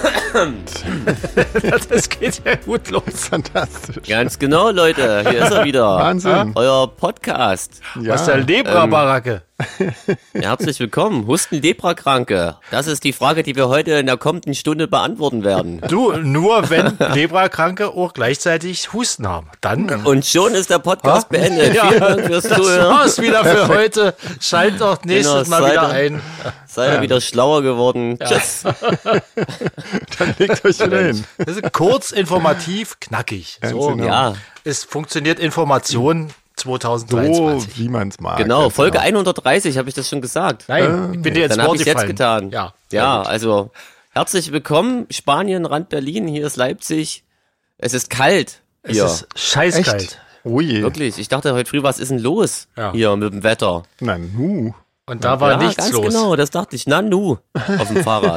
Das geht ja gut los. Fantastisch. Ganz genau, Leute. Hier ist er wieder. Wahnsinn. Euer Podcast. Ja. Aus der Lebra-Baracke. Herzlich willkommen. Husten-Lepra-Kranke. Das ist die Frage, die wir heute in der kommenden Stunde beantworten werden. Du, nur wenn Lebra-Kranke auch gleichzeitig Husten haben. Dann. Und schon ist der Podcast beendet. Ja, Vielen Dank fürs das Zuhören. war's wieder für heute. Schaltet auch nächstes Mal wieder ein. Seid ihr wieder schlauer geworden. Tschüss. Dann legt euch wieder hin. Das ist kurz, informativ, knackig. So, genau. Ja, es funktioniert Information So, 2023. wie man es mag. genau. Folge 130 habe ich das schon gesagt. Nein, ich bin dir jetzt Dann habe ich Wort jetzt gefallen. getan. Ja, Ja, also herzlich willkommen. Spanien, Rand Berlin. Hier ist Leipzig. Es ist kalt. es Hier. ist scheißkalt. Echt? Oh je. Wirklich. Ich dachte heute früh, was ist denn los Ja. hier mit dem Wetter? Na, nu. Und da war Ja, nichts ganz los. genau. Das dachte ich. Nanu auf dem Fahrrad.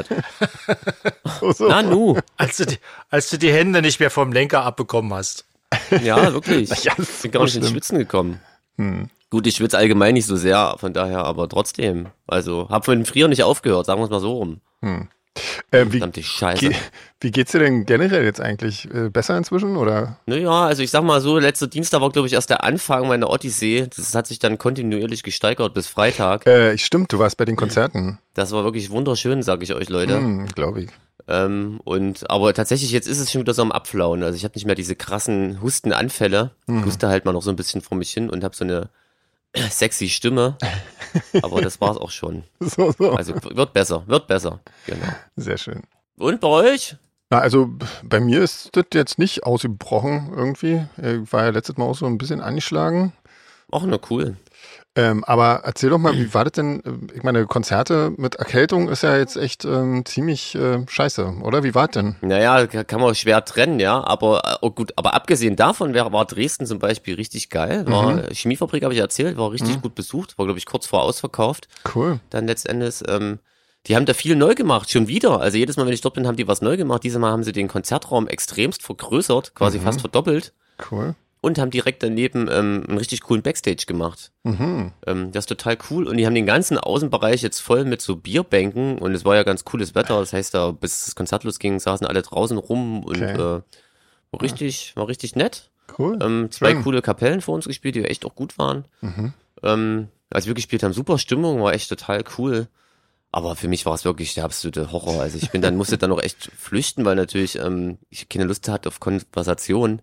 So. Nanu. Als du die Hände nicht mehr vom Lenker abbekommen hast. Ja, wirklich. Ja, Ich bin gar nicht ins Schwitzen gekommen. Gut, ich schwitze allgemein nicht so sehr, von daher, aber trotzdem. Also, hab von dem Frieren nicht aufgehört, sagen wir es mal so rum. Wie, Verdammte Scheiße. wie geht's dir denn generell jetzt eigentlich? Besser inzwischen, oder? Naja, also ich sag mal so, letzter Dienstag war, glaube ich, erst der Anfang meiner Odyssee. Das hat sich dann kontinuierlich gesteigert bis Freitag. Stimmt, du warst bei den Konzerten. Das war wirklich wunderschön, sage ich euch, Leute. Glaube ich. Aber tatsächlich, jetzt ist es schon wieder so am Abflauen. Also ich habe nicht mehr diese krassen Hustenanfälle. Ich huste halt mal noch so ein bisschen vor mich hin und habe so eine sexy Stimme. Aber das war's auch schon. So. Also wird besser. Genau. Sehr schön. Und bei euch? Na, also bei mir ist das jetzt nicht ausgebrochen irgendwie. Ich war ja letztes Mal auch so ein bisschen angeschlagen. Ach, na cool. Aber erzähl doch mal, wie war das denn? Ich meine, Konzerte mit Erkältung ist ja jetzt echt ziemlich scheiße, oder? Wie war das denn? Naja, kann man schwer trennen, ja. Aber gut, aber abgesehen davon war Dresden zum Beispiel richtig geil. Chemiefabrik, habe ich erzählt, war richtig gut besucht. War, glaube ich, kurz vor ausverkauft. Cool. Dann letztendlich, die haben da viel neu gemacht, schon wieder. Also jedes Mal, wenn ich dort bin, haben die was neu gemacht. Dieses Mal haben sie den Konzertraum extremst vergrößert, quasi fast verdoppelt. Cool. Und haben direkt daneben einen richtig coolen Backstage gemacht. Das ist total cool. Und die haben den ganzen Außenbereich jetzt voll mit so Bierbänken. Und es war ja ganz cooles Wetter. Das heißt, da bis das Konzert losging, saßen alle draußen rum. Und Okay. war richtig nett. Cool. Zwei Schön. coole Kapellen vor uns gespielt, die echt auch gut waren. Als wir gespielt haben, super Stimmung, war echt total cool. Aber für mich war es wirklich der absolute Horror. Also musste dann auch echt flüchten, weil natürlich ich keine Lust hatte auf Konversation.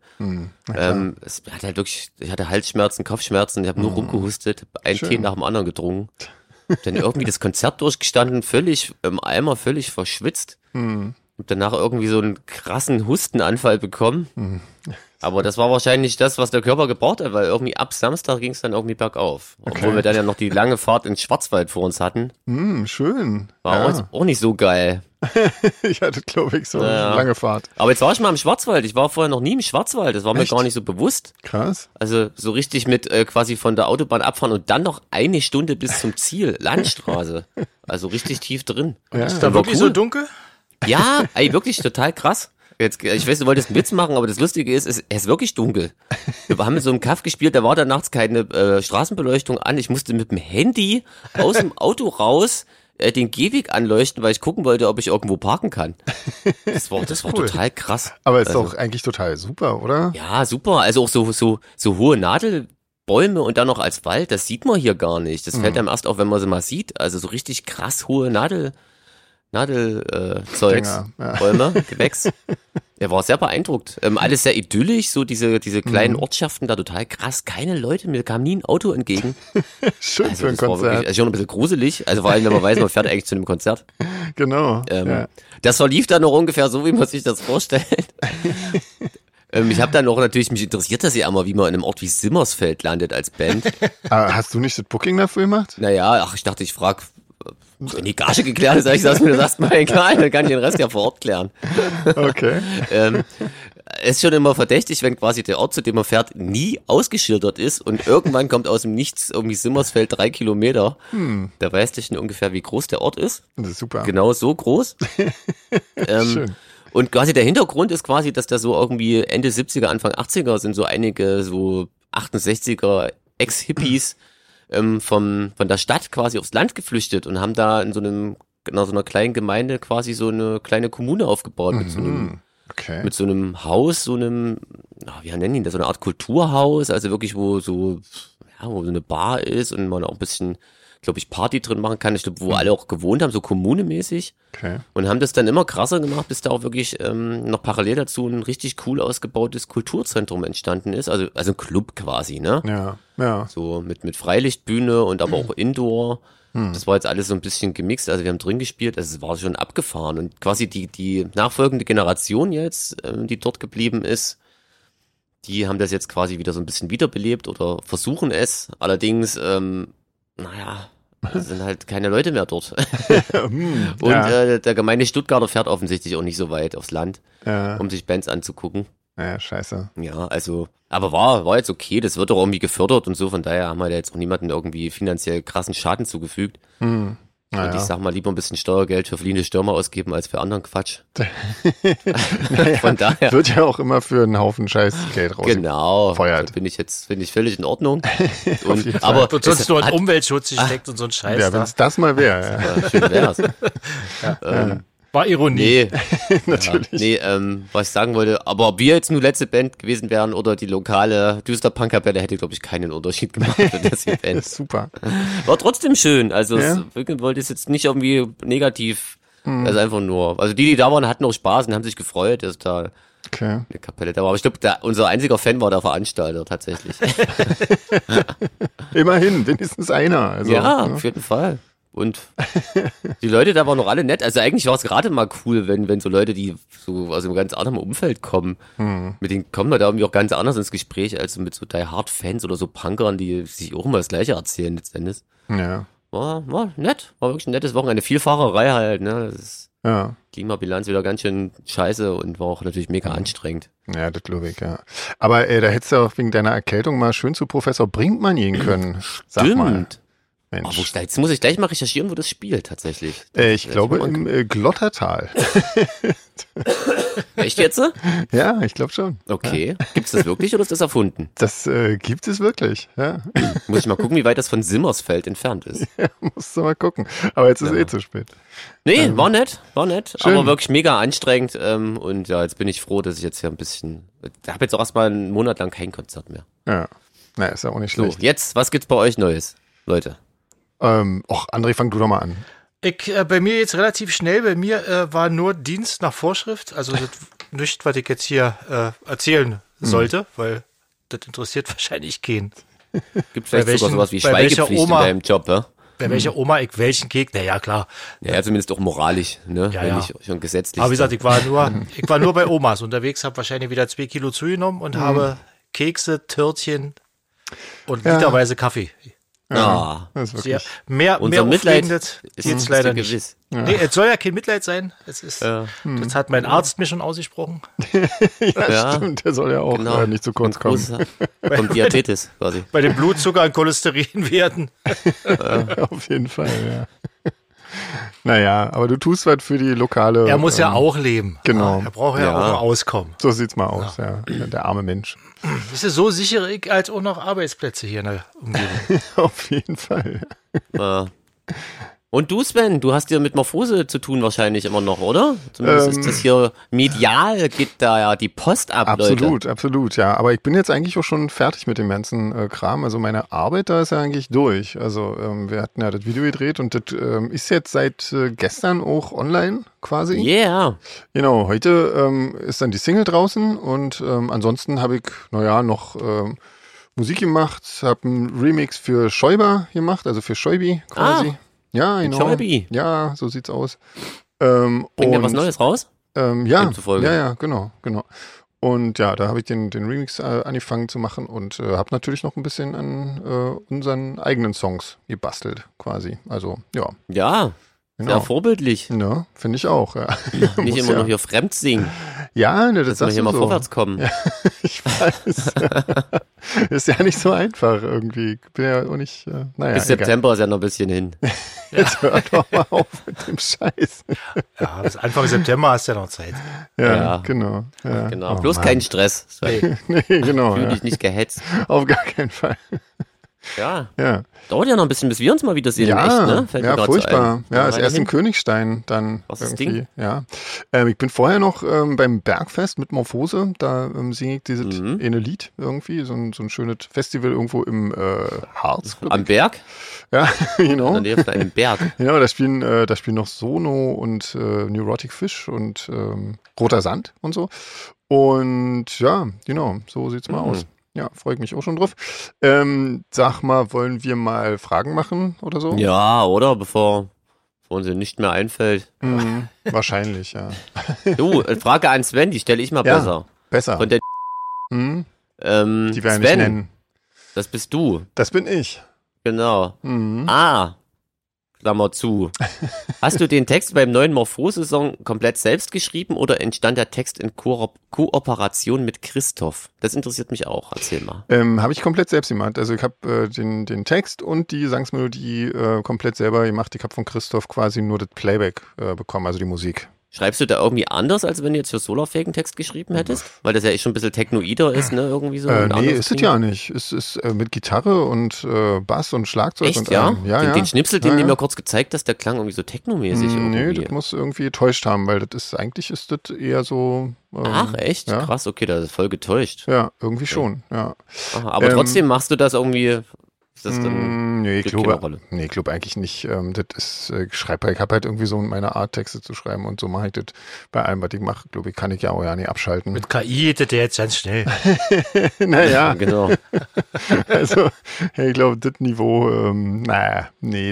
Ich hatte Halsschmerzen, Kopfschmerzen, ich habe nur rumgehustet, einen Schön. Tee nach dem anderen getrunken. Dann irgendwie das Konzert durchgestanden, völlig im Eimer, völlig verschwitzt. Und danach irgendwie so einen krassen Hustenanfall bekommen. Aber das war wahrscheinlich das, was der Körper gebraucht hat, weil irgendwie ab Samstag ging es dann irgendwie bergauf. Obwohl wir dann ja noch die lange Fahrt ins Schwarzwald vor uns hatten. Schön. War Ja. auch nicht so geil. Ich hatte, glaube ich, so eine Ja. lange Fahrt. Aber jetzt war ich mal im Schwarzwald. Ich war vorher noch nie im Schwarzwald. Das war mir Echt? gar nicht so bewusst. Krass. Also so richtig mit quasi von der Autobahn abfahren und dann noch eine Stunde bis zum Ziel. Landstraße. Also richtig tief drin. Ja. Ist da war wirklich cool. so dunkel? Ja, ey, wirklich total krass. Jetzt, ich weiß, du wolltest einen Witz machen, aber das Lustige ist, es ist wirklich dunkel. Wir haben mit so einem Kaff gespielt, da war dann nachts keine Straßenbeleuchtung an. Ich musste mit dem Handy aus dem Auto raus den Gehweg anleuchten, weil ich gucken wollte, ob ich irgendwo parken kann. Das war cool. total krass. Aber ist Also, doch eigentlich total super, oder? ja, super. Also auch so hohe Nadelbäume und dann noch als Wald, das sieht man hier gar nicht. Das fällt einem erst auf, wenn man sie mal sieht. Also so richtig krass hohe Nadelzeugs, Dinger, ja. Bäume, Gewächs. Er war sehr beeindruckt. Alles sehr idyllisch, so diese kleinen Ortschaften da total krass. Keine Leute, mir kam nie ein Auto entgegen. Schön Also für ein das war Konzert. wirklich schon ein bisschen gruselig. Also vor allem, wenn man weiß, man fährt eigentlich zu einem Konzert. Genau. Ja. Das verlief dann noch ungefähr so, wie man sich das vorstellt. Ich habe dann noch natürlich, mich interessiert das ja immer, wie man in einem Ort wie Simmersfeld landet als Band. Aber hast du nicht das Booking dafür gemacht? Naja, ich dachte, ich frage, wenn die Gage geklärt ist, sag ich, das mir das erstmal egal, dann kann ich den Rest ja vor Ort klären. Okay. Ist schon immer verdächtig, wenn quasi der Ort, zu dem man fährt, nie ausgeschildert ist und irgendwann kommt aus dem Nichts irgendwie Simmersfeld 3 Kilometer. Da weißt du schon ungefähr, wie groß der Ort ist. Das ist super. Genau so groß. Schön. Und quasi der Hintergrund ist quasi, dass da so irgendwie Ende 70er, Anfang 80er sind so einige so 68er Ex-Hippies von der Stadt quasi aufs Land geflüchtet und haben da in so einem so einer kleinen Gemeinde quasi so eine kleine Kommune aufgebaut mit so einem Haus, so einem, wie nennen die das, so eine Art Kulturhaus, also wirklich wo so eine Bar ist und man auch ein bisschen, glaube ich, Party drin machen kann. Ich glaube, wo alle auch gewohnt haben, so kommunemäßig. Okay. Und haben das dann immer krasser gemacht, bis da auch wirklich noch parallel dazu ein richtig cool ausgebautes Kulturzentrum entstanden ist. Also ein Club quasi, ne? Ja. So mit Freilichtbühne und aber auch Indoor. Das war jetzt alles so ein bisschen gemixt. Also wir haben drin gespielt, also es war schon abgefahren. Und quasi die nachfolgende Generation jetzt, die dort geblieben ist, die haben das jetzt quasi wieder so ein bisschen wiederbelebt oder versuchen es. Allerdings, es sind halt keine Leute mehr dort. Und der Gemeinde Stuttgarter fährt offensichtlich auch nicht so weit aufs Land, um sich Bands anzugucken. Ja, scheiße. Ja, also, aber war jetzt okay, das wird doch irgendwie gefördert und so, von daher haben wir da jetzt auch niemanden irgendwie finanziell krassen Schaden zugefügt. Und ich sag mal, lieber ein bisschen Steuergeld für fliehende Stürmer ausgeben, als für anderen Quatsch. Von daher. Wird ja auch immer für einen Haufen Scheiß Geld raus. Genau. Feuert. Bin ich völlig in Ordnung. Aber sonst nur in Umweltschutz gesteckt und so ein Scheiß. Ja, wenn es das mal wäre. Ja, schön wär's. War Ironie. Nee, was ich sagen wollte, aber ob wir jetzt nur letzte Band gewesen wären oder die lokale Düsterpunk-Kapelle, hätte, glaube ich, keinen Unterschied gemacht für das Event. Das ist super. War trotzdem schön, also ich wollte es jetzt nicht irgendwie negativ, also einfach nur, also die da waren, hatten auch Spaß und haben sich gefreut, dass da eine Kapelle da war, aber ich glaube, unser einziger Fan war der Veranstalter tatsächlich. Immerhin, wenigstens einer. Also, ja, auf jeden Fall. Und die Leute da waren noch alle nett. Also eigentlich war es gerade mal cool, wenn so Leute, die so aus einem ganz anderen Umfeld kommen, mit denen kommen wir da irgendwie auch ganz anders ins Gespräch, als mit so Die Hard Fans oder so Punkern, die sich auch immer das Gleiche erzählen letztendlich. Ja. War nett, war wirklich ein nettes Wochenende. Viel Fahrerei halt, ne. Das ist Klimabilanz wieder ganz schön scheiße und war auch natürlich mega anstrengend. Ja, das glaube ich, ja. Aber da hättest du auch wegen deiner Erkältung mal schön zu Professor Brinkmann gehen können. Sag mal. Mensch. Jetzt muss ich gleich mal recherchieren, wo das spielt tatsächlich. Ich glaube im Glottertal. Echt jetzt? Ja, ich glaube schon. Okay. Gibt's das wirklich oder ist das erfunden? Das gibt es wirklich, ja. Muss ich mal gucken, wie weit das von Simmersfeld entfernt ist. Ja, musst du mal gucken. Aber jetzt ist zu spät. Nee, war nett. Schön. Aber wirklich mega anstrengend. Und ja, jetzt bin ich froh, dass ich jetzt hier ein bisschen, ich habe jetzt auch erstmal einen Monat lang kein Konzert mehr. Ja, na, ist ja auch nicht schlecht. So, jetzt, was gibt's bei euch Neues, Leute? André, fang du doch mal an. Bei mir jetzt relativ schnell, bei mir war nur Dienst nach Vorschrift, also nicht, was ich jetzt hier erzählen sollte, weil das interessiert wahrscheinlich keinen. Gibt vielleicht sogar sowas wie Schweigepflicht in deinem Job, ja? Bei welcher Oma ich welchen Keks, naja, klar. Ja, zumindest auch moralisch, ne? Ja, wenn nicht schon gesetzlich. Aber wie gesagt, ich war nur bei Omas unterwegs, habe wahrscheinlich wieder 2 Kilo zugenommen und habe Kekse, Törtchen und literweise Kaffee. Ja, das ist wirklich. Mehr Mitleid aufregendes geht's leider nicht. gewiss. Ja. Nee, es soll ja kein Mitleid sein. Es ist, das hat mein Arzt mir schon ausgesprochen. Ja, stimmt. Der soll ja auch nicht zu kurz kommen. Kommt Diabetes quasi. Bei den Blutzucker- und Cholesterinwerten. Auf jeden Fall, ja. Naja, aber du tust was für die lokale. Er muss ja auch leben. Genau. Er braucht ja auch ein Auskommen. So sieht's mal aus, ja. Der arme Mensch. Das ist so sichere ich als auch noch Arbeitsplätze hier in der Umgebung. Auf jeden Fall. Und du, Sven, du hast ja mit Morphose zu tun wahrscheinlich immer noch, oder? Zumindest ist das hier medial, geht da ja die Post ab, absolut, Leute. Absolut, ja. Aber ich bin jetzt eigentlich auch schon fertig mit dem ganzen Kram. Also meine Arbeit da ist ja eigentlich durch. Also wir hatten ja das Video gedreht und das ist jetzt seit gestern auch online quasi. Yeah. Genau, heute ist dann die Single draußen und ansonsten habe ich, noch Musik gemacht, habe einen Remix für Schäuber gemacht, also für Schäubi quasi. Ja, genau. Schäubi. Ja, so sieht's aus. Bringt ihr was Neues raus? Ja, genau. Und ja, da habe ich den Remix angefangen zu machen und habe natürlich noch ein bisschen an unseren eigenen Songs gebastelt, quasi. Also, ja. Ja, genau. Sehr vorbildlich. Ja, finde ich auch, ja. Nicht immer noch hier fremd singen. Ja, ne, das dass wir hier mal so. vorwärts kommen. Ja, ich weiß. Ist ja nicht so einfach irgendwie. Ich bin ja auch nicht, Bis September ist ja noch ein bisschen hin. Jetzt hört doch mal auf mit dem Scheiß. Ja, bis Anfang September hast du ja noch Zeit. Ja. Genau. Ja. Genau. Oh, bloß Mann. kein Stress. Nee, genau. Fühl dich nicht gehetzt. Auf gar keinen Fall. Ja. Ja. Dauert ja noch ein bisschen, bis wir uns mal wieder sehen. in echt, ne? Fällt mir ja, grad so furchtbar. ein. Ja, ist Mal erst in hin. Königstein, dann Was ist das irgendwie. Ding? Ja. Ich bin vorher noch beim Bergfest mit Morphose, da singe ich dieses eine Lied irgendwie, so ein schönes Festival irgendwo im Harz. glaub Am ich. Berg? Ja, In genau. der Nähe von einem Berg. Genau, da spielen noch Sono und Neurotic Fish und Roter Sand und so. Und ja, genau, so sieht's mal aus. Ja, freue ich mich auch schon drauf. Sag mal, wollen wir mal Fragen machen oder so? Ja, oder? Bevor uns nicht mehr einfällt. Wahrscheinlich, ja. Du, Frage an Sven, die stelle ich mal Ja. besser. Besser. Von der Die wir ja nicht Sven, nennen. das bist du. Das bin ich. Genau. Klammer zu. Hast du den Text beim neuen Morphose-Song komplett selbst geschrieben oder entstand der Text in Kooperation mit Christoph? Das interessiert mich auch. Erzähl mal. Habe ich komplett selbst gemacht. Also ich habe den Text und die Gesangsmelodie komplett selber gemacht. Ich habe von Christoph quasi nur das Playback bekommen, also die Musik. Schreibst du da irgendwie anders, als wenn du jetzt für Solarfake einen Text geschrieben hättest? Weil das ja echt schon ein bisschen technoider ist, ne? Irgendwie so. ein Nee, anderes ist es Ding. ja nicht. Es ist mit Gitarre und Bass und Schlagzeug Echt, und ja? allem. Ja, Den Schnipsel, den ja, du ja. mir kurz gezeigt hast, der klang irgendwie so technomäßig. Nee, irgendwie. das muss irgendwie getäuscht haben, weil das ist, eigentlich ist das eher so. Ach, echt? ja. Krass, okay, das ist voll getäuscht. Ja, irgendwie schon, ja. Aha, aber trotzdem machst du das irgendwie. Ist das dann. Nee, ich spielt keine glaube Rolle. glaub eigentlich nicht. Das ist, ich habe halt irgendwie so meine Art, Texte zu schreiben und so mache ich das bei allem, was ich mache. Glaube ich, kann ich ja auch ja nicht abschalten. Mit KI hätte der jetzt ganz schnell. Naja, Genau. also ich glaube, das Niveau, nee.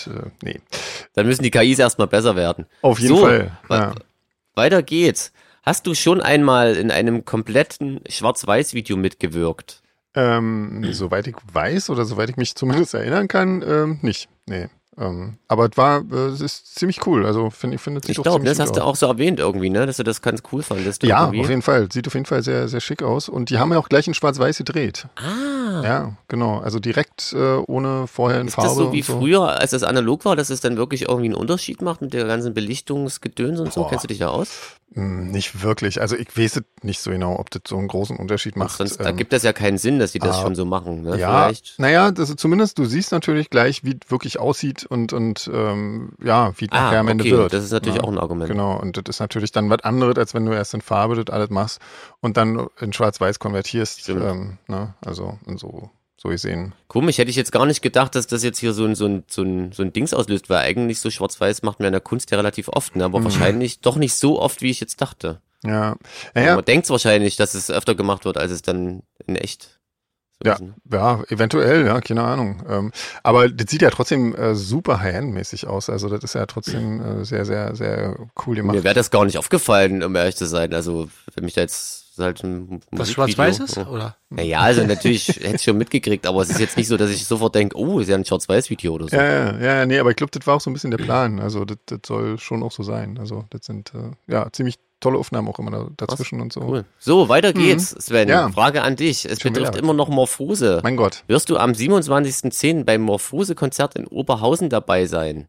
Dann müssen die KIs erstmal besber werden. Auf jeden So, Fall. Ja. Weiter geht's. Hast du schon einmal in einem kompletten Schwarz-Weiß-Video mitgewirkt? Soweit ich weiß oder soweit ich mich zumindest erinnern kann, nicht. Nee. Aber es ist ziemlich cool. Also finde es Ich sieht doch glaube, ziemlich das hast gut du aus. auch so erwähnt irgendwie, ne? Dass du das ganz cool fandest. Ja, irgendwie. auf jeden Fall. Sieht auf jeden Fall sehr, sehr schick aus. Und die haben ja auch gleich in Schwarz-Weiß gedreht. Ah. Ja, genau. Also direkt ohne vorher in Ist Farbe. das so wie und so. früher, als das analog war, dass es dann wirklich irgendwie einen Unterschied macht mit der ganzen Belichtungsgedöns und so? Boah. Kennst du dich da aus? Nicht wirklich. Also ich weiß es nicht so genau, ob das so einen großen Unterschied macht. Sonst ergibt das ja keinen Sinn, dass die das schon so machen. Ne? Ja, Vielleicht. naja, das ist zumindest, du siehst natürlich gleich, wie es wirklich aussieht und wie es nachher am Ende okay, wird. das ist natürlich Ja, auch ein Argument. Genau, und das ist natürlich dann was anderes, als wenn du erst in Farbe das alles machst und dann in Schwarz-Weiß konvertierst. Stimmt. Also so gesehen. Komisch, hätte ich jetzt gar nicht gedacht, dass das jetzt hier so ein Dings auslöst, weil eigentlich so Schwarz-Weiß macht man in der Kunst ja relativ oft, ne? Aber wahrscheinlich doch nicht so oft, wie ich jetzt dachte. Ja, Man denkt wahrscheinlich, dass es öfter gemacht wird, als es dann in echt so Ja, ist, ne? ja, eventuell, ja, keine Ahnung. Aber das sieht ja trotzdem super High-End-mäßig aus. Also das ist ja trotzdem sehr, sehr, sehr cool gemacht. Mir wäre das gar nicht aufgefallen, um ehrlich zu sein. Also, wenn mich da jetzt halt ein Was Musikvideo- schwarz-weiß ist? Oder? Naja, also natürlich hätte ich schon mitgekriegt, aber es ist jetzt nicht so, dass ich sofort denke, oh, ist ja ein Schwarz-Weiß-Video oder so. Ja, nee, aber ich glaube, das war auch so ein bisschen der Plan. Also das soll schon auch so sein. Also das sind ziemlich tolle Aufnahmen auch immer dazwischen und so. Cool. So, weiter geht's, Sven. Ja. Frage an dich. Es Schon betrifft wieder. immer noch Morphose. Mein Gott. Wirst du am 27.10. beim Morphose-Konzert in Oberhausen dabei sein?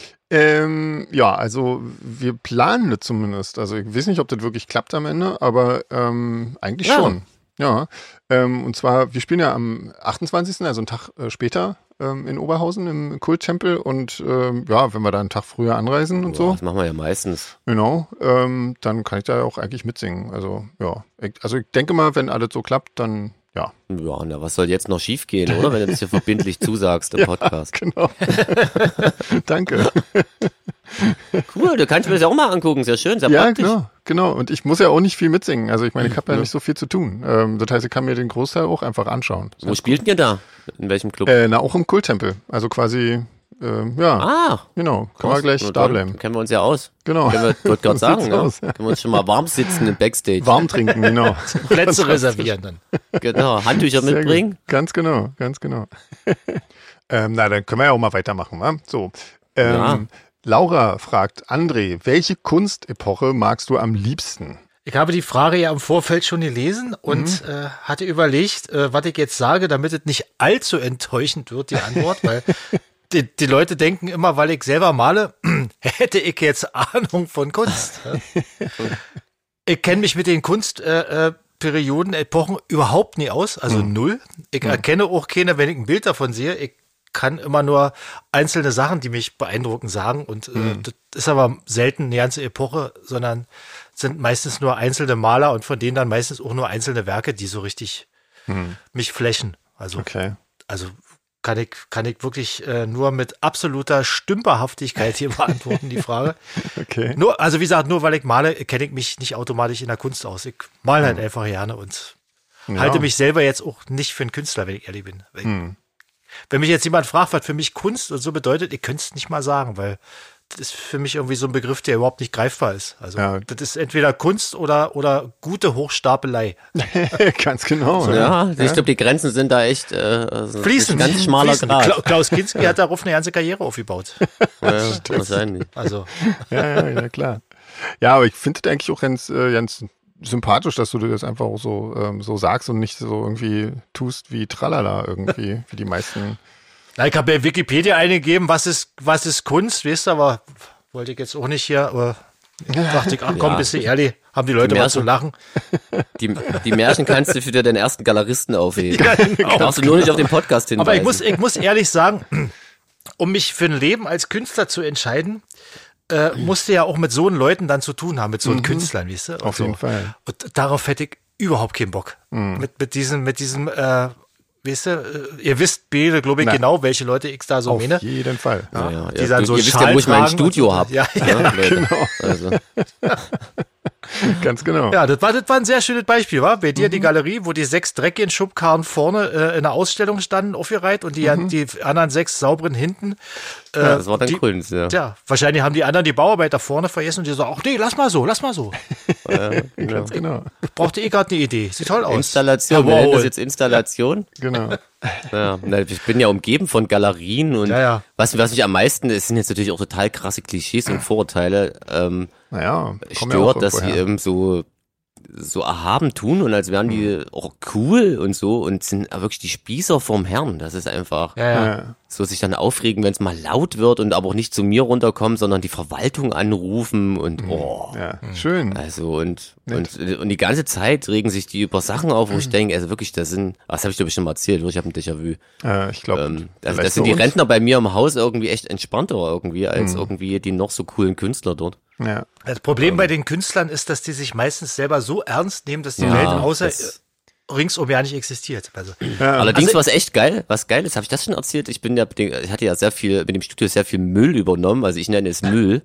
Ja, also wir planen das zumindest. Also ich weiß nicht, ob das wirklich klappt am Ende, aber eigentlich Ja. schon. Ja, und zwar, wir spielen ja am 28., also einen Tag später in Oberhausen im Kulttempel und wenn wir da einen Tag früher anreisen und Ja, so, das machen wir ja meistens. genau, dann kann ich da auch eigentlich mitsingen. Also ja, ich denke mal, wenn alles so klappt, dann ja. Ja, na, was soll jetzt noch schief gehen, oder? Wenn du das hier verbindlich zusagst im Podcast. Genau. Danke. Cool, du kannst mir das ja auch mal angucken. Sehr schön, sehr Ja, praktisch. genau. Und ich muss ja auch nicht viel mitsingen. Also ich meine, ich habe ja nicht so viel zu tun. Das heißt, ich kann mir den Großteil auch einfach anschauen. Wo spielt denn ihr da? In welchem Club? Auch im Kulttempel. Also quasi, Ah, genau. Kann man gleich na da dann bleiben. Kennen wir uns ja aus. Genau. Wollte gerade So sagen, sieht's ne? aus, ja. Können wir uns schon mal warm sitzen im Backstage. Warm trinken, genau. Plätze reservieren dann. Genau, Handtücher Sehr mitbringen. gut. Ganz genau. Dann können wir ja auch mal weitermachen, wa? So. Ja. Laura fragt, André, welche Kunstepoche magst du am liebsten? Ich habe die Frage ja im Vorfeld schon gelesen und hatte überlegt, was ich jetzt sage, damit es nicht allzu enttäuschend wird, die Antwort, weil die Leute denken immer, weil ich selber male, hätte ich jetzt Ahnung von Kunst. Ich kenne mich mit den Kunst Perioden, Epochen überhaupt nie aus, also null. Ich erkenne auch keine, wenn ich ein Bild davon sehe. Ich kann immer nur einzelne Sachen, die mich beeindrucken, sagen. Und das ist aber selten eine ganze Epoche, sondern sind meistens nur einzelne Maler und von denen dann meistens auch nur einzelne Werke, die so richtig mich flächen. Also, also kann ich wirklich nur mit absoluter Stümperhaftigkeit hier beantworten, die Frage. Okay. Also wie gesagt, nur weil ich male, kenne ich mich nicht automatisch in der Kunst aus. Ich male halt einfach gerne und halte mich selber jetzt auch nicht für einen Künstler, wenn ich ehrlich bin. Wenn mich jetzt jemand fragt, was für mich Kunst und so bedeutet, ich könnte es nicht mal sagen, weil das ist für mich irgendwie so ein Begriff, der überhaupt nicht greifbar ist. Also das ist entweder Kunst oder gute Hochstapelei. Ganz genau. So, ja, ich glaube, die Grenzen sind da echt fließend. Ganz schmaler Grad. Klaus Kinski hat darauf eine ganze Karriere aufgebaut. Ja, wahrscheinlich. Also. Ja, klar. Ja, aber ich finde das eigentlich auch ganz sympathisch, dass du das einfach auch so sagst und nicht so irgendwie tust wie Tralala irgendwie, wie die meisten. Na, ich habe bei Wikipedia eingegeben, was ist Kunst, weißt du, aber wollte ich jetzt auch nicht hier, aber dachte ich, ach komm, bist du ehrlich, haben die Leute mal zu lachen. Die Märchen kannst du für den ersten Galeristen aufheben. Ja, genau. Darfst du nur nicht auf den Podcast hinweisen. Aber ich muss ehrlich sagen, um mich für ein Leben als Künstler zu entscheiden, musste ja auch mit so einen Leuten dann zu tun haben, mit so einen Künstlern, weißt du? Auf jeden Fall. Und darauf hätte ich überhaupt keinen Bock. Mit diesem weißt du, ihr wisst beide, glaube ich, genau, welche Leute ich da so meine. Auf jeden Fall. Ja. Die dann so ihr wisst ja, wo ich mein Studio habe. Ja, genau. Also. Ganz genau. Ja, das war ein sehr schönes Beispiel, war? Bei dir die Galerie, wo die 6 dreckigen Schubkarren vorne in der Ausstellung standen, aufgereiht und die anderen 6 sauberen hinten. Das war dann Kunst, ja. Tja, wahrscheinlich haben die anderen die Bauarbeiter vorne vergessen und die so, ach nee, lass mal so. Ganz genau. Brauchte gerade eine Idee. Sieht toll aus. Installation, Ja, wir nennen wow. das jetzt Installation. Genau. Ja, ich bin ja umgeben von Galerien und was mich am meisten, es sind jetzt natürlich auch total krasse Klischees und Vorurteile, stört, dass sie eben so erhaben tun und als wären die auch cool und so und sind wirklich die Spießer vom Herrn. Das ist einfach so sich dann aufregen, wenn es mal laut wird und aber auch nicht zu mir runterkommen, sondern die Verwaltung anrufen und schön. Also und die ganze Zeit regen sich die über Sachen auf, wo ich denke, also wirklich, das habe ich dir bestimmt mal erzählt, ich habe ein Déjà-vu. Ich glaube, also das sind die Rentner bei mir im Haus irgendwie echt entspannter irgendwie als irgendwie die noch so coolen Künstler dort. Ja. Das Problem bei den Künstlern ist, dass die sich meistens selber so ernst nehmen, dass die Welt außer ringsum ja nicht existiert. Also, allerdings was echt geil, was geil ist, habe ich das schon erzählt? Ich hatte ja sehr viel, mit dem Studio sehr viel Müll übernommen, also ich nenne es Müll,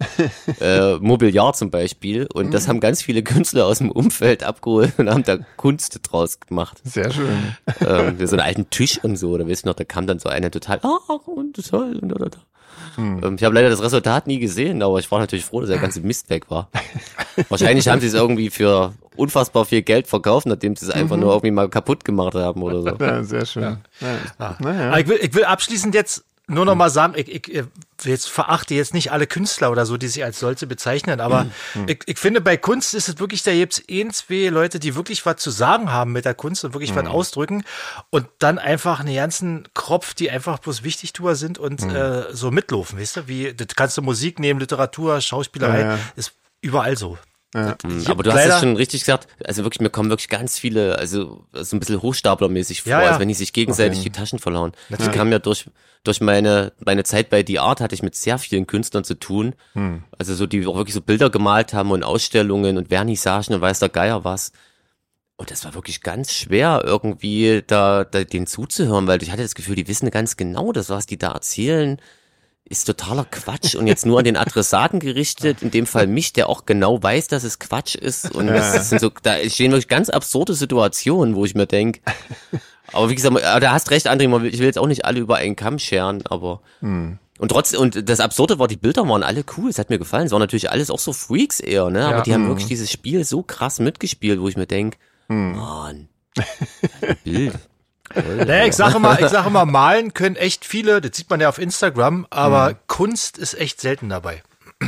Mobiliar zum Beispiel und das haben ganz viele Künstler aus dem Umfeld abgeholt und haben da Kunst draus gemacht. Sehr schön. So einen alten Tisch und so, da weißt du noch, da kam dann so eine total, und toll, und da. Ich habe leider das Resultat nie gesehen, aber ich war natürlich froh, dass der ganze Mist weg war. Wahrscheinlich haben sie es irgendwie für unfassbar viel Geld verkauft, nachdem sie es einfach nur irgendwie mal kaputt gemacht haben oder so. Ja, sehr schön. Aber ich will abschließend jetzt nur noch mal sagen, ich jetzt verachte jetzt nicht alle Künstler oder so, die sich als solche bezeichnen, aber ich finde, bei Kunst ist es wirklich, da gibt's 1, 2 Leute, die wirklich was zu sagen haben mit der Kunst und wirklich was ausdrücken und dann einfach einen ganzen Kropf, die einfach bloß Wichtigtuer sind und so mitlaufen, weißt du, das kannst du Musik nehmen, Literatur, Schauspielerei, ist überall so. Ja. Aber du hast es schon richtig gesagt, also wirklich, mir kommen wirklich ganz viele, also so ein bisschen hochstaplermäßig vor, als wenn die sich gegenseitig die Taschen verlauen. Das kam ja durch meine Zeit bei The Art hatte ich mit sehr vielen Künstlern zu tun, also so, die auch wirklich so Bilder gemalt haben und Ausstellungen und Vernissagen und weiß der Geier was. Und das war wirklich ganz schwer, irgendwie da denen zuzuhören, weil ich hatte das Gefühl, die wissen ganz genau, das, was die da erzählen, ist totaler Quatsch und jetzt nur an den Adressaten gerichtet, in dem Fall mich, der auch genau weiß, dass es Quatsch ist und das sind so, da stehen wirklich ganz absurde Situationen, wo ich mir denke, aber wie gesagt, da hast recht, André, ich will jetzt auch nicht alle über einen Kamm scheren, aber und das Absurde war, die Bilder waren alle cool, es hat mir gefallen, es waren natürlich alles auch so Freaks eher, ne, aber die haben wirklich dieses Spiel so krass mitgespielt, wo ich mir denke, Mann, ein Bild. Naja, ich sage mal, malen können echt viele, das sieht man ja auf Instagram, aber Kunst ist echt selten dabei.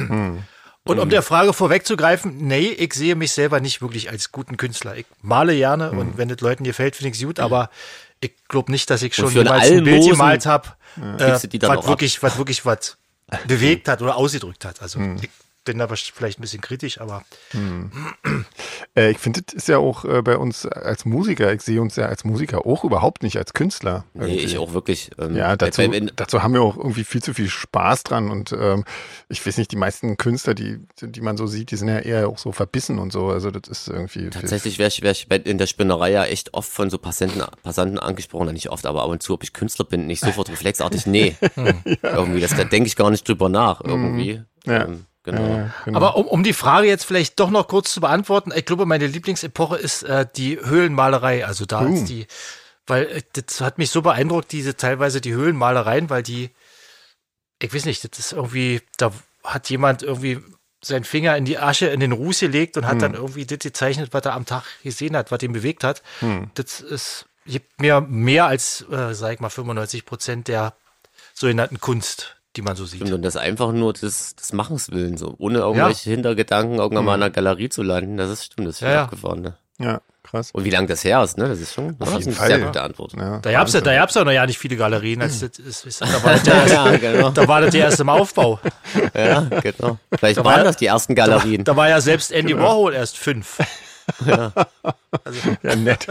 Und um der Frage vorwegzugreifen, nee, ich sehe mich selber nicht wirklich als guten Künstler. Ich male gerne und wenn das Leuten gefällt, finde ich es gut, aber ich glaube nicht, dass ich schon jemals ein Bild gemalt habe, was wirklich was bewegt hat oder ausgedrückt hat. Also ich bin da vielleicht ein bisschen kritisch, aber Ich finde, das ist ja auch bei uns als Musiker, ich sehe uns ja als Musiker auch überhaupt nicht als Künstler. Nee, irgendwie. ich auch wirklich. Ja, dazu haben wir auch irgendwie viel zu viel Spaß dran und ich weiß nicht, die meisten Künstler, die man so sieht, die sind ja eher auch so verbissen und so, also das ist irgendwie... Tatsächlich wär ich in der Spinnerei ja echt oft von so Passanten angesprochen, nicht oft, aber ab und zu, ob ich Künstler bin, nicht sofort reflexartig, nee. Irgendwie, da denke ich gar nicht drüber nach, irgendwie. Ja. Genau. Genau. Aber um die Frage jetzt vielleicht doch noch kurz zu beantworten, ich glaube, meine Lieblingsepoche ist die Höhlenmalerei. Also da als die, weil das hat mich so beeindruckt, teilweise die Höhlenmalereien, weil die, ich weiß nicht, das ist irgendwie, da hat jemand irgendwie seinen Finger in die Asche, in den Ruß gelegt und hat dann irgendwie das gezeichnet, was er am Tag gesehen hat, was ihn bewegt hat. Das gibt mir mehr als, sag ich mal, 95% der sogenannten Kunst, die man so sieht. Stimmt, und das einfach nur des Machens willen, so ohne irgendwelche Hintergedanken irgendwann mal in einer Galerie zu landen, das ist stimmt, das ist viel abgefahren. Ne? Ja, krass. Und wie lange das her ist, ne? Das ist schon eine sehr gute Antwort. Ja, Da gab's ja noch ja nicht viele Galerien, als da war das genau. da war das ja erst im Aufbau. Ja, genau. Vielleicht waren das die ersten Galerien. Da war ja selbst Andy Warhol erst 5. Ja, nett.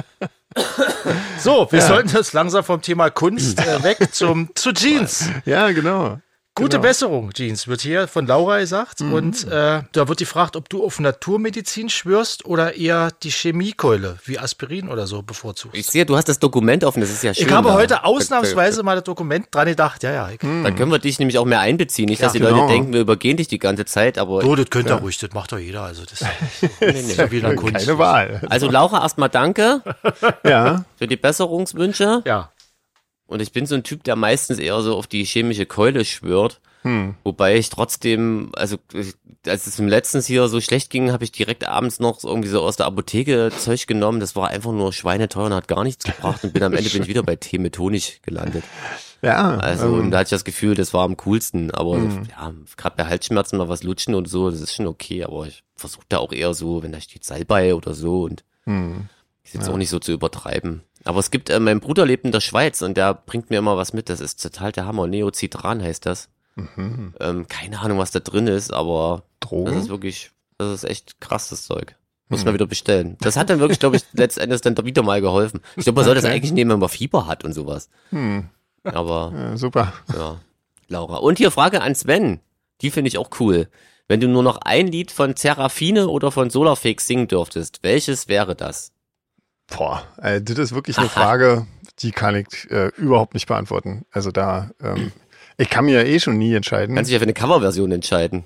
So, wir sollten jetzt langsam vom Thema Kunst weg zu Jeans. Ja, genau. Gute Besserung, Jeans, wird hier von Laura gesagt. Und da wird gefragt, ob du auf Naturmedizin schwörst oder eher die Chemiekeule, wie Aspirin oder so, bevorzugst. Ich sehe, du hast das Dokument offen, das ist ja schön. Ich habe heute ausnahmsweise mal das Dokument dran gedacht, ja. Dann können wir dich nämlich auch mehr einbeziehen. Nicht, dass die Leute denken, wir übergehen dich die ganze Zeit, aber... So, das könnt ihr ruhig, das macht doch jeder. Also das ist ja wieder Kunst. Keine Wahl. Also Laura, erstmal danke Ja. für die Besserungswünsche. Ja. Und ich bin so ein Typ, der meistens eher so auf die chemische Keule schwört. Wobei ich trotzdem, also als es im letztens hier so schlecht ging, habe ich direkt abends noch irgendwie so aus der Apotheke Zeug genommen. Das war einfach nur schweineteuer und hat gar nichts gebracht. Und bin am Ende bin ich wieder bei Tee mit Honig gelandet. Ja. Also und da hatte ich das Gefühl, das war am coolsten. Aber ja, gerade bei Halsschmerzen mal was lutschen und so, das ist schon okay. Aber ich versuche da auch eher so, wenn da steht Salbei oder so und ist jetzt auch nicht so zu übertreiben. Aber es gibt, mein Bruder lebt in der Schweiz und der bringt mir immer was mit. Das ist total der Hammer. Neocitran heißt das. Keine Ahnung, was da drin ist, aber Drogen? das ist echt krasses Zeug. Muss man wieder bestellen. Das hat dann wirklich, glaube ich, letztendlich dann wieder mal geholfen. Ich glaube, man soll das eigentlich nehmen, wenn man Fieber hat und sowas. Aber, Ja, super. ja, Laura. Und hier Frage an Sven. Die finde ich auch cool. Wenn du nur noch ein Lied von Serafine oder von Solarfake singen dürftest, welches wäre das? Boah, das ist wirklich eine Frage, die kann ich überhaupt nicht beantworten. Also da, ich kann mir ja eh schon nie entscheiden. Kannst dich ja für eine Coverversion entscheiden.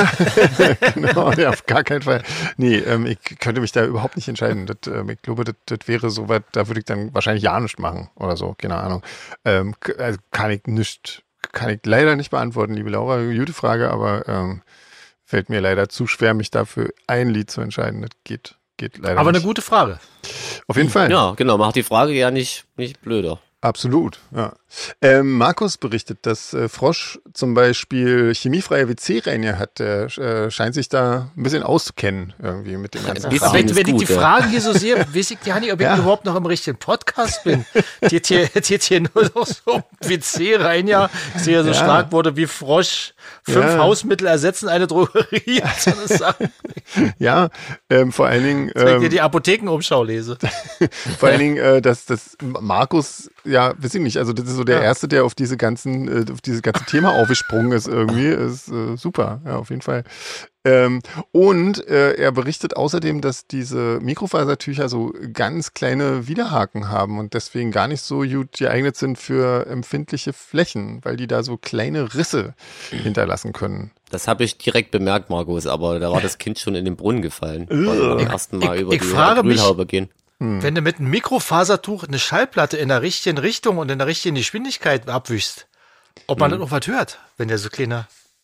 Genau, ja, auf gar keinen Fall. Nee, ich könnte mich da überhaupt nicht entscheiden. Ich glaube, das wäre so weit, da würde ich dann wahrscheinlich ja nichts machen oder so, keine Ahnung. Also kann ich leider nicht beantworten, liebe Laura. Gute Frage, aber fällt mir leider zu schwer, mich dafür ein Lied zu entscheiden. Das geht leider Aber nicht. eine gute Frage. Auf jeden Fall. Ja, genau, macht die Frage ja nicht blöder. Absolut, ja. Markus berichtet, dass Frosch zum Beispiel chemiefreie WC-Reiniger hat. Der scheint sich da ein bisschen auszukennen irgendwie mit dem ganzen bisschen. Kram. Wenn ist ich gut, die ja. Fragen hier so sehe, weiß ich ja nicht, ob ich überhaupt noch im richtigen Podcast bin. Die hat hier nur noch so WC rein, ja. Ich sehe ja so Schlagworte wie Frosch, 5 Hausmittel ersetzen eine Drogerie. So eine Sache. Ja, vor allen Dingen, Wenn ich dir die Apothekenumschau lese. vor allen Dingen, dass Markus, ja, weiß ich nicht, also das ist so der Erste, der auf dieses ganze Thema aufgesprungen ist irgendwie, ist super, ja, auf jeden Fall. Und er berichtet außerdem, dass diese Mikrofasertücher so ganz kleine Widerhaken haben und deswegen gar nicht so gut geeignet sind für empfindliche Flächen, weil die da so kleine Risse hinterlassen können. Das habe ich direkt bemerkt, Markus, aber da war das Kind schon in den Brunnen gefallen. Beim ersten Mal über ich die frage mich, Acrylhaube gehen. Wenn du mit einem Mikrofasertuch eine Schallplatte in der richtigen Richtung und in der richtigen Geschwindigkeit abwischst, ob man dann noch was hört, wenn der so kleiner...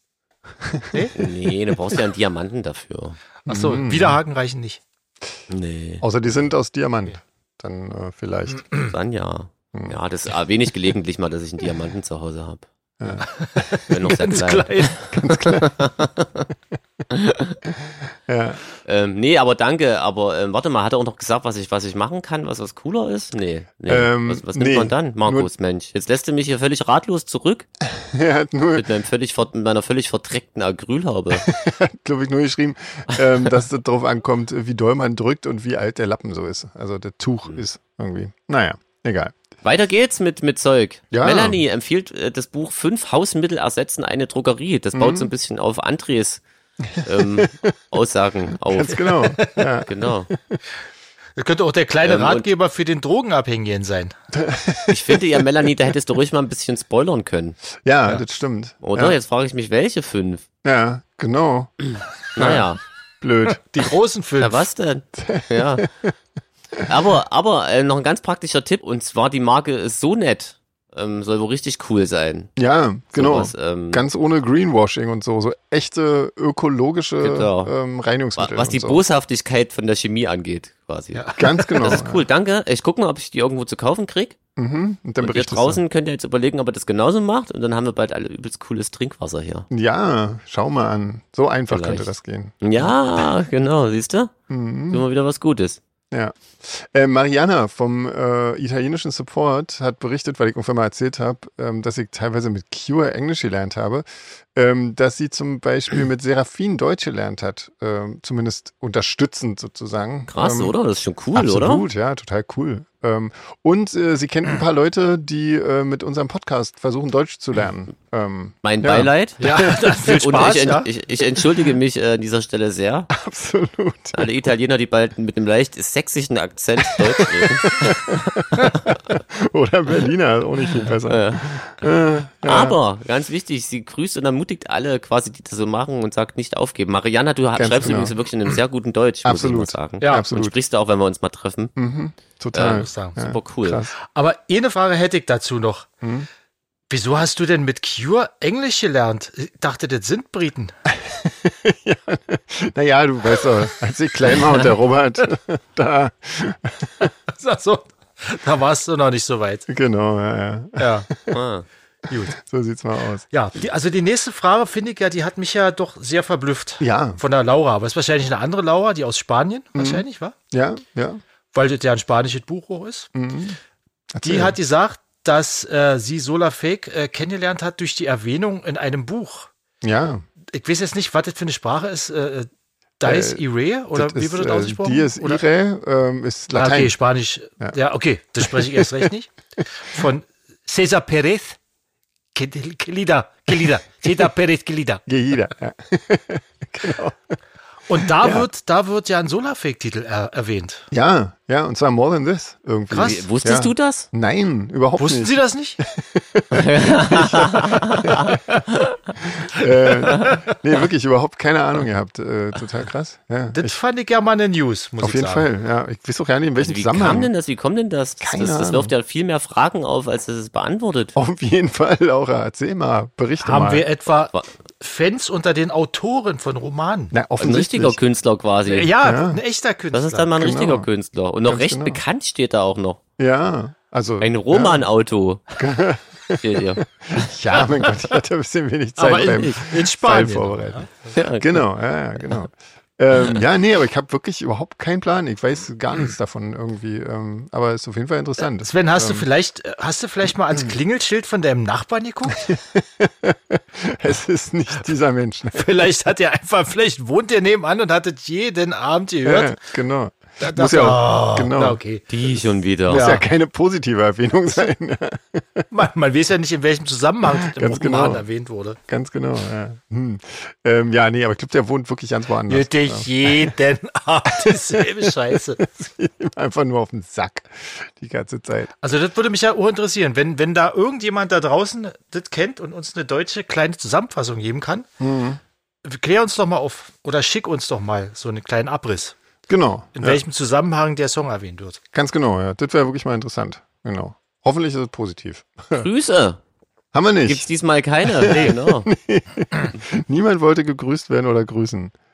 Nee, du brauchst ja einen Diamanten dafür. Achso, Widerhaken reichen nicht. Nee, Außer die sind aus Diamant. Dann vielleicht. dann ja. Ja, das erwähne ich gelegentlich mal, dass ich einen Diamanten zu Hause habe. Ja. Wenn noch sehr Ganz klein. klein. Ja. Nee, aber danke. Aber warte mal, hat er auch noch gesagt, was ich machen kann, was cooler ist? Nee. Was nimmt man dann, Markus, Mensch? Jetzt lässt du mich hier völlig ratlos zurück Er hat nur, mit meiner völlig verdreckten Acrylhaube. glaube ich, nur geschrieben, dass es darauf ankommt, wie doll man drückt und wie alt der Lappen so ist. Also der Tuch ist irgendwie. Naja, egal. Weiter geht's mit Zeug. Ja. Melanie empfiehlt das Buch 5 Hausmittel ersetzen eine Drogerie. Das baut so ein bisschen auf Andres Aussagen auf. Ganz genau. Ja. Genau. Das könnte auch der kleine Ratgeber für den Drogenabhängigen sein. Ich finde ja, Melanie, da hättest du ruhig mal ein bisschen spoilern können. Ja, das stimmt. Oder? Ja, Jetzt frage ich mich, welche 5? ja genau. Naja. Blöd. Die großen Na, fünf. was denn? Ja. Aber noch ein ganz praktischer Tipp, und zwar die Marke ist so nett. Soll wohl richtig cool sein. Ja, genau. Sowas, Ganz ohne Greenwashing und so. So echte ökologische Genau. Reinigungsmittel. Was die und so. Boshaftigkeit von der Chemie angeht, quasi. Ja. Ganz genau. Das ist cool, danke. Ich gucke mal, ob ich die irgendwo zu kaufen krieg. Mhm. Und dann Und ihr berichtest draußen könnt ihr jetzt überlegen, ob ihr das genauso macht. Und dann haben wir bald alle übelst cooles Trinkwasser hier. du. Ja, schau mal an. So einfach Vielleicht. könnte das gehen. Ja, genau, siehst du? Immer wieder was Gutes. Ja. Mariana vom italienischen Support hat berichtet, weil ich irgendwann mal erzählt habe, dass ich teilweise mit Cure Englisch gelernt habe, dass sie zum Beispiel mit Seraphin Deutsch gelernt hat, zumindest unterstützend sozusagen. Krass, oder? Das ist schon cool, Absolut, oder? ja, total cool. Und sie kennt ein paar Leute, die mit unserem Podcast versuchen, Deutsch zu lernen. Mein Ja. Beileid. Ja, viel Spaß, Und ja. ich entschuldige mich an dieser Stelle sehr. Absolut. Alle Italiener, die bald mit einem leicht sächsischen Akzent Deutsch reden. Oder Berliner, auch nicht viel besser. Ja. Aber, ganz wichtig, sie grüßt und ermutigt alle quasi, die das so machen und sagt, nicht aufgeben. Mariana, du schreibst genau. übrigens wirklich in einem sehr guten Deutsch, muss ich mal Absolut. sagen. Ja, Und absolut. sprichst du auch, wenn wir uns mal treffen. Total. muss ich sagen. Super cool. Krass. Aber eine Frage hätte ich dazu noch. Wieso hast du denn mit Cure Englisch gelernt? Ich dachte, das sind Briten. Naja, du weißt doch, als ich klein war und der Robert, da, Also, da warst du noch nicht so weit. genau, ja. Ja, Ah. gut. So sieht's mal aus. Ja, also die nächste Frage finde ich ja, die hat mich ja doch sehr verblüfft. Ja. Von der Laura. Aber es ist wahrscheinlich eine andere Laura, die aus Spanien, wahrscheinlich, wa? Ja, ja. Weil das ja ein spanisches Buch auch ist. Die Erzähl. hat gesagt, dass sie Solar Fake kennengelernt hat durch die Erwähnung in einem Buch. Ja. Ich weiß jetzt nicht, was das für eine Sprache ist. Dies Irae? Oder Das wie wird ist, das ausgesprochen? Dies Oder? Irae ist Ah, Latein. okay, Spanisch. Ja, okay, das spreche ich erst recht nicht. Von César Pérez Gelida. César Pérez Gelida. Jeder, ja. Und da wird ja ein Solarfake-Titel erwähnt. Ja, ja, und zwar More Than This irgendwie. Krass. Wusstest ja. du das? Nein, überhaupt Wussten nicht. Sie das nicht? Nee, wirklich überhaupt keine Ahnung gehabt. Total krass. Ja, Das fand ich ja mal eine News, muss auf ich jeden sagen. Fall, ja. Ich weiß auch gar nicht, in welchem Wie Zusammenhang. kam denn das? Wie kommt denn das? Keine Das Ahnung. wirft ja viel mehr Fragen auf, als es beantwortet. Auf jeden Fall, Laura. Erzähl mal, berichte Haben mal. wir etwa Fans unter den Autoren von Romanen? Na, Ein offensichtlich. richtiger Künstler quasi. Ja, ein echter Künstler. Das ist dann mal ein Genau. richtiger Künstler. Und noch Ganz recht genau. bekannt steht da auch noch. Ja, also. Ein Romanauto. Steht hier. Ja, mein Gott, ich hatte ein bisschen wenig Zeit Aber beim in Fall Spanien. vorbereiten. Ja, Genau, ja, genau. Ja, nee, aber ich habe wirklich überhaupt keinen Plan. Ich weiß gar nichts davon irgendwie. Aber ist auf jeden Fall interessant. Sven, hast du vielleicht mal ans Klingelschild von deinem Nachbarn geguckt? Es ist nicht dieser Mensch. Ne? Vielleicht wohnt der nebenan und hat es jeden Abend gehört. Ja, genau. Da Muss ja auch, oh, genau. na okay. Die schon wieder. Muss Ja. ja keine positive Erwähnung sein. Man weiß ja nicht, in welchem Zusammenhang das im Ganz Roman genau. erwähnt wurde. Ganz genau, ja. Ja, nee, aber ich glaube, der wohnt wirklich ganz woanders. Hört dich jeden Abend dieselbe Scheiße. Einfach nur auf den Sack die ganze Zeit. Also das würde mich ja auch interessieren, wenn da irgendjemand da draußen das kennt und uns eine deutsche kleine Zusammenfassung geben kann, klär uns doch mal auf oder schick uns doch mal so einen kleinen Abriss, Genau. in ja. welchem Zusammenhang der Song erwähnt wird. Ganz genau, ja. Das wäre wirklich mal interessant. Genau. Hoffentlich ist es positiv. Grüße. Haben wir Gibt's nicht. diesmal keine. Nee, genau. Niemand wollte gegrüßt werden oder grüßen.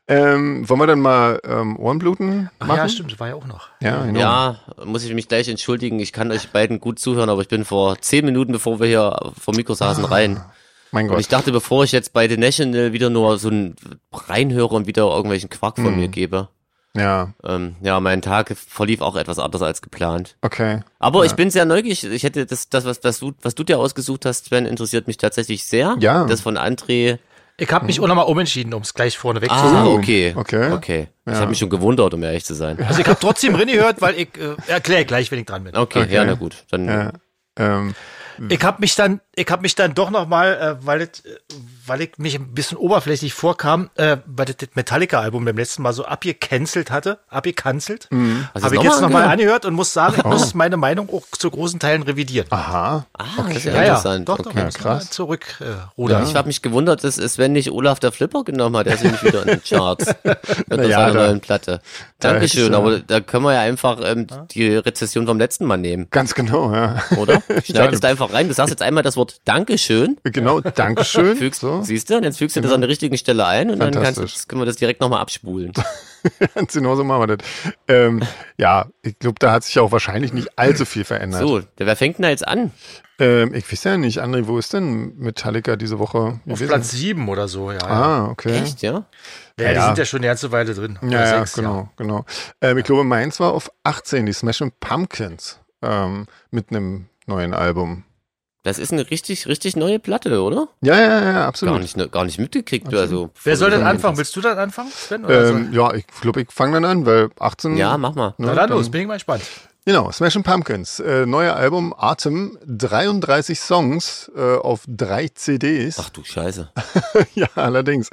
Wollen wir dann mal Ohrenbluten machen? Ach ja, stimmt, das war ja auch noch. Ja, genau. Ja, muss ich mich gleich entschuldigen. Ich kann euch beiden gut zuhören, aber ich bin vor 10 Minuten, bevor wir hier vor Mikro saßen, rein. Mein Und Gott. ich dachte, bevor ich jetzt bei The National wieder nur so ein reinhöre und wieder irgendwelchen Quark von mir gebe, Ja, mein Tag verlief auch etwas anders als geplant. okay. Aber ich bin sehr neugierig. Ich hätte was du dir ausgesucht hast, Sven, interessiert mich tatsächlich sehr. Ja. Das von André. Ich habe mich auch nochmal umentschieden, um es gleich vorneweg zu Ah, sagen. okay. Ich habe mich schon gewundert, um ehrlich zu sein. Also ich habe trotzdem reingehört, weil ich erkläre gleich, wenn ich dran bin. Okay, ja, na gut. Dann Ja, Ich habe mich dann doch noch mal, weil ich mich ein bisschen oberflächlich vorkam, weil das Metallica-Album beim letzten Mal so abgecancelt hatte, Hast du habe ich es jetzt noch mal angehört? angehört und muss sagen, ich muss meine Meinung auch zu großen Teilen revidieren. aha. das ist ja Ja, interessant. doch, Okay. muss krass. mal zurück rudern. Ich habe mich gewundert, dass Sven nicht Olaf der Flipper genommen hat. Der ist nämlich wieder in den Charts mit Naja, seiner da- neuen Platte. Dankeschön, aber da können wir ja einfach die Rezession vom letzten Mal nehmen, Ganz genau, ja. oder? Schneid es da einfach rein. Du sagst jetzt einmal das Wort Dankeschön. Genau, Dankeschön. Fügst, Siehst du? Und jetzt fügst du das an der richtigen Stelle ein und dann Fantastisch. können wir das direkt nochmal abspulen. Ganz genau so machen wir das. Ja, ich glaube, da hat sich auch wahrscheinlich nicht allzu viel verändert. So, wer fängt denn da jetzt an? Ich weiß ja nicht, André, wo ist denn Metallica diese Woche Auf gewesen? Platz 7 oder so, ja. Ah, okay. Echt, ja? Ja, die Ja. sind ja schon eine ganze Weile drin. Oder Ja, 6, genau. Ich glaube, meins war auf 18, die Smashing Pumpkins, mit einem neuen Album. Das ist eine richtig, richtig neue Platte, oder? Ja, absolut. Gar nicht mitgekriegt. Also, Wer soll denn anfangen? Willst du dann anfangen, Sven? Oder so? Ja, ich glaube, ich fange dann an, weil 18. Ja, mach mal. Na dann los, bin ich mal gespannt. Genau, Smashing Pumpkins, neuer Album, Atem, 33 Songs auf 3 CDs. Ach du Scheiße. Ja, allerdings.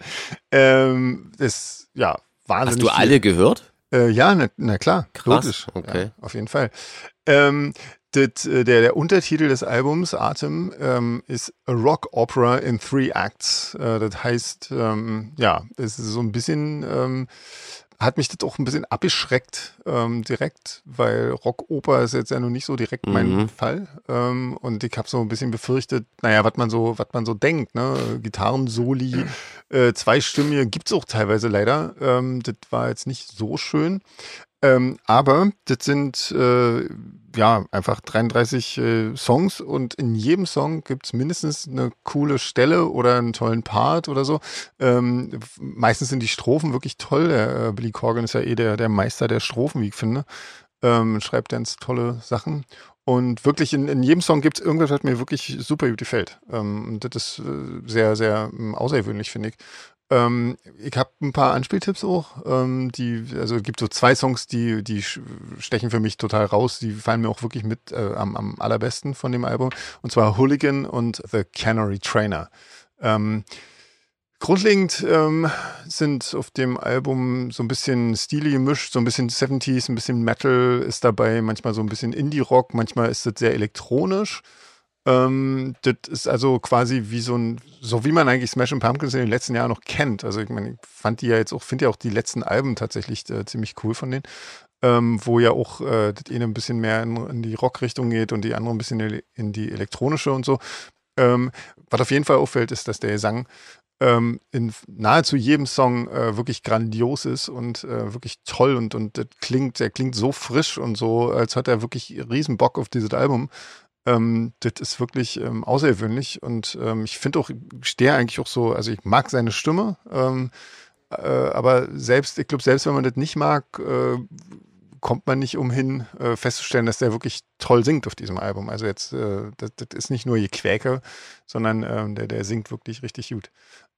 Ist, ja, wahnsinnig Hast du viel. alle gehört? Ja, na klar, Krass, logisch. okay. Ja, auf jeden Fall. Der Untertitel des Albums, Atem, ist A Rock Opera in 3 Acts. Das heißt, es ist so ein bisschen, hat mich das auch ein bisschen abgeschreckt direkt, weil Rockoper ist jetzt ja noch nicht so direkt mein Fall. Und ich habe so ein bisschen befürchtet, naja, was man so denkt, ne? Gitarrensoli, zweistimmige gibt's auch teilweise leider. Das war jetzt nicht so schön. Aber das sind einfach 33 Songs und in jedem Song gibt's mindestens eine coole Stelle oder einen tollen Part oder so. Meistens sind die Strophen wirklich toll. Der Billy Corgan ist ja der Meister der Strophen, wie ich finde. Schreibt ganz tolle Sachen. Und wirklich in jedem Song gibt's irgendwas, was mir wirklich super gut gefällt. Und das ist sehr, sehr außergewöhnlich, finde ich. Ich habe ein paar Anspieltipps auch. Es gibt so 2 Songs, die stechen für mich total raus. Die fallen mir auch wirklich mit am allerbesten von dem Album. Und zwar Hooligan und The Canary Trainer. Grundlegend sind auf dem Album so ein bisschen Stile gemischt, so ein bisschen 70s, ein bisschen Metal ist dabei, manchmal so ein bisschen Indie-Rock, manchmal ist das sehr elektronisch. Das ist also quasi so wie man eigentlich Smashing Pumpkins in den letzten Jahren noch kennt. Also ich meine, finde ja auch die letzten Alben tatsächlich ziemlich cool von denen, wo ja auch das eine ein bisschen mehr in die Rock-Richtung geht und die andere ein bisschen in die elektronische und so. Was auf jeden Fall auffällt, ist, dass der Gesang in nahezu jedem Song wirklich grandios ist und wirklich toll und der klingt so frisch und so, als hat er wirklich riesen Bock auf dieses Album. Das ist wirklich außergewöhnlich und ich finde auch, ich stehe eigentlich auch so, also ich mag seine Stimme, aber ich glaube, selbst wenn man das nicht mag, kommt man nicht umhin, festzustellen, dass der wirklich toll singt auf diesem Album. Also jetzt, das ist nicht nur Gequäke, sondern der singt wirklich richtig gut.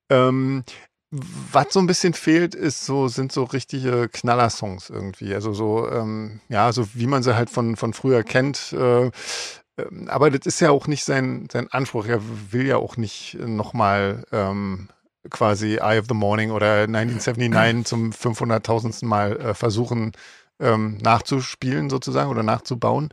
Was so ein bisschen fehlt, sind so richtige Knaller-Songs irgendwie. Also so wie man sie halt von früher kennt. Aber das ist ja auch nicht sein Anspruch. Er will ja auch nicht nochmal quasi Eye of the Morning oder 1979 zum 500.000. Mal versuchen nachzuspielen sozusagen oder nachzubauen.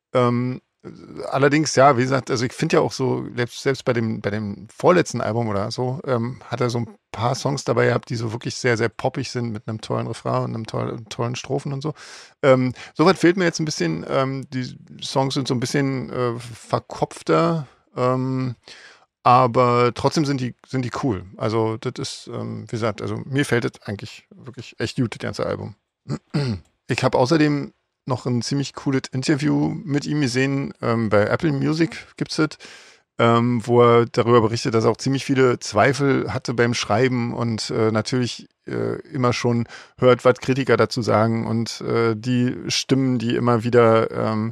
Allerdings, ja, wie gesagt, also ich finde ja auch so, selbst bei dem vorletzten Album oder so, hat er so ein paar Songs dabei gehabt, die so wirklich sehr, sehr poppig sind mit einem tollen Refrain und einem tollen Strophen und so. Soweit fehlt mir jetzt ein bisschen, die Songs sind so ein bisschen verkopfter, aber trotzdem sind die cool. Also das ist, wie gesagt, also mir fällt das eigentlich wirklich echt gut, das ganze Album. Ich habe außerdem noch ein ziemlich cooles Interview mit ihm gesehen, bei Apple Music gibt's das, wo er darüber berichtet, dass er auch ziemlich viele Zweifel hatte beim Schreiben und natürlich immer schon hört, was Kritiker dazu sagen und die Stimmen, die immer wieder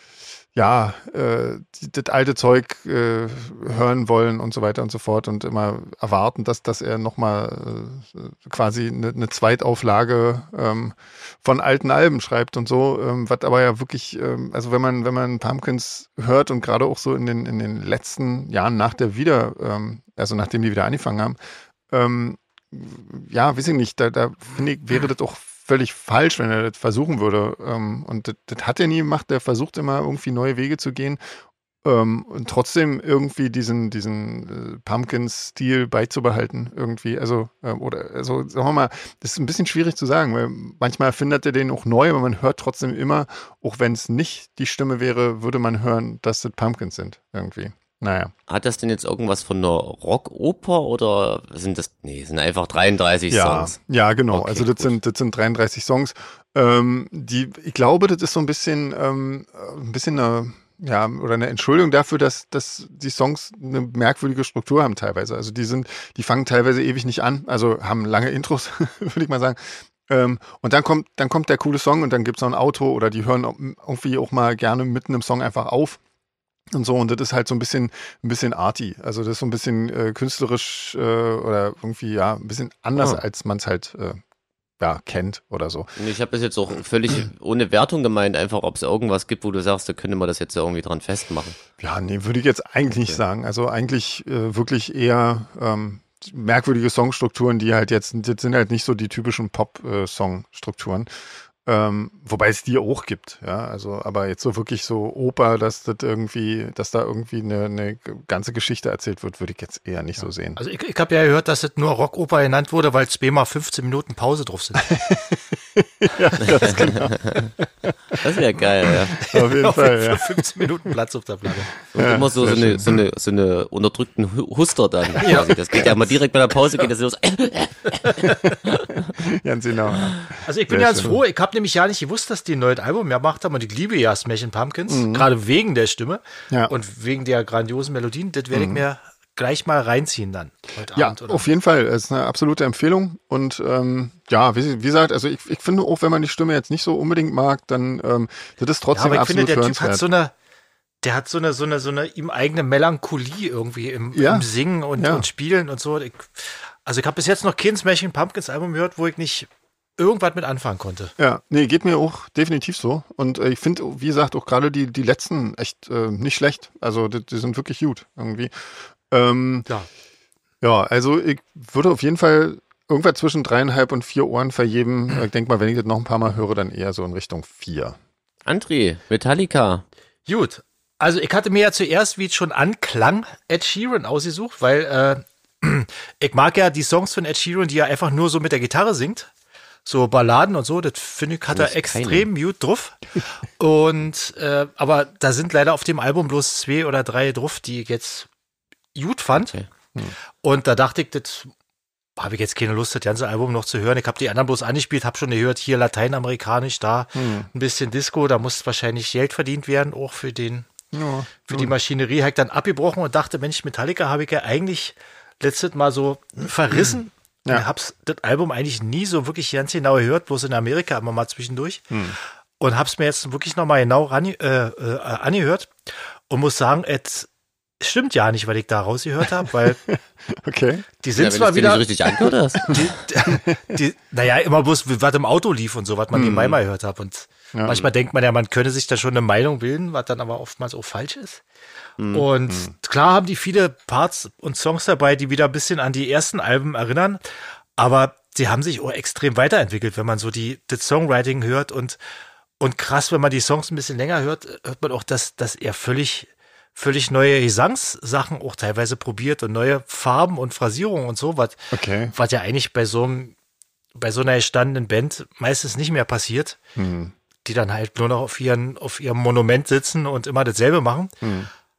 das alte Zeug hören wollen und so weiter und so fort und immer erwarten, dass er nochmal quasi eine Zweitauflage von alten Alben schreibt und so, was aber ja wirklich, also wenn man Pumpkins hört und gerade auch so in den letzten Jahren nach der also nachdem die wieder angefangen haben, weiß ich nicht, da finde ich, wäre das auch völlig falsch, wenn er das versuchen würde. Und das hat er nie gemacht. Der versucht immer irgendwie neue Wege zu gehen und trotzdem irgendwie diesen Pumpkins-Stil beizubehalten irgendwie. Also sagen wir mal, das ist ein bisschen schwierig zu sagen, weil manchmal findet er den auch neu, aber man hört trotzdem immer, auch wenn es nicht die Stimme wäre, würde man hören, dass das Pumpkins sind irgendwie. Naja. Hat das denn jetzt irgendwas von einer Rockoper oder sind einfach 33 Songs? Ja, genau. Okay, also das sind 33 Songs. Ich glaube, das ist so ein bisschen eine Entschuldigung dafür, dass die Songs eine merkwürdige Struktur haben teilweise. Also die fangen teilweise ewig nicht an, also haben lange Intros, würde ich mal sagen. Und dann kommt der coole Song und dann gibt's noch ein Outro oder die hören irgendwie auch mal gerne mitten im Song einfach auf. Und so, und das ist halt so ein bisschen arty. Also das ist so ein bisschen künstlerisch oder irgendwie, ein bisschen anders, als man es halt kennt oder so. Ich habe das jetzt auch völlig ohne Wertung gemeint, einfach ob es irgendwas gibt, wo du sagst, da könnte man das jetzt irgendwie dran festmachen. Ja, nee, würde ich jetzt eigentlich nicht sagen. Also eigentlich wirklich eher merkwürdige Songstrukturen, das sind halt nicht so die typischen Pop-Songstrukturen. Wobei es die auch gibt, ja, also, aber jetzt so wirklich so Oper, dass da irgendwie eine ganze Geschichte erzählt wird, würde ich jetzt eher nicht so sehen. Also ich habe ja gehört, dass es nur Rockoper genannt wurde, weil zweimal 15 Minuten Pause drauf sind. Ja, das genau. Das wäre geil, ja. Auf jeden Fall, ja. 15 Minuten Platz auf der Platte. Und immer so eine unterdrückten Huster dann quasi. Das geht ja immer direkt bei der Pause, geht das los. Ganz genau. Ja. Also ich bin ganz froh, ich habe nämlich ja nicht gewusst, dass die ein neues Album gemacht haben und ich liebe ja Smashing Pumpkins, gerade wegen der Stimme und wegen der grandiosen Melodien. Das werde ich mir gleich mal reinziehen dann heute Abend. Oder? Auf jeden Fall. Es ist eine absolute Empfehlung und wie gesagt, also ich finde auch, wenn man die Stimme jetzt nicht so unbedingt mag, dann das ist trotzdem aber ich absolut finde, der Typ hörenswert. hat so eine ihm eigene Melancholie irgendwie im Singen und Spielen und so. Ich habe bis jetzt noch kein Smashing Pumpkins Album gehört, wo ich nicht irgendwas mit anfangen konnte. Ja, nee, geht mir auch definitiv so. Und ich finde, wie gesagt, auch gerade die letzten echt nicht schlecht. Also die sind wirklich gut irgendwie. Ja, also ich würde auf jeden Fall irgendwas zwischen 3,5 und 4 Ohren vergeben. Ich denke mal, wenn ich das noch ein paar Mal höre, dann eher so in Richtung 4. André, Metallica. Gut, also ich hatte mir ja zuerst, wie es schon anklang, Ed Sheeran ausgesucht, weil ich mag ja die Songs von Ed Sheeran, die er einfach nur so mit der Gitarre singt. So Balladen und so, das finde ich, hat er extrem gut drauf. Und aber da sind leider auf dem Album bloß 2 oder 3 drauf, die ich jetzt gut fand. Okay. Und da dachte ich, das habe ich jetzt keine Lust, das ganze Album noch zu hören. Ich habe die anderen bloß angespielt, habe schon gehört, hier lateinamerikanisch, da ein bisschen Disco, da muss wahrscheinlich Geld verdient werden, auch für die Maschinerie. Habe ich dann abgebrochen und dachte, Mensch, Metallica habe ich ja eigentlich letztes Mal so verrissen. Ja. Ich habe das Album eigentlich nie so wirklich ganz genau gehört, bloß in Amerika immer mal zwischendurch. Und habe es mir jetzt wirklich nochmal genau angehört und muss sagen, es stimmt ja nicht, weil ich da rausgehört habe, weil okay. Die sind zwar wieder nicht richtig angehört hast. Naja, immer bloß, was im Auto lief und so, was man nebenbei mal gehört hat. Und manchmal denkt man ja, man könne sich da schon eine Meinung bilden, was dann aber oftmals auch falsch ist. Und klar haben die viele Parts und Songs dabei, die wieder ein bisschen an die ersten Alben erinnern, aber sie haben sich auch extrem weiterentwickelt, wenn man so das Songwriting hört und krass, wenn man die Songs ein bisschen länger hört, hört man auch, dass er völlig neue Gesangssachen auch teilweise probiert und neue Farben und Phrasierungen und so, was ja eigentlich bei so einer gestandenen Band meistens nicht mehr passiert, die dann halt nur noch auf ihrem Monument sitzen und immer dasselbe machen.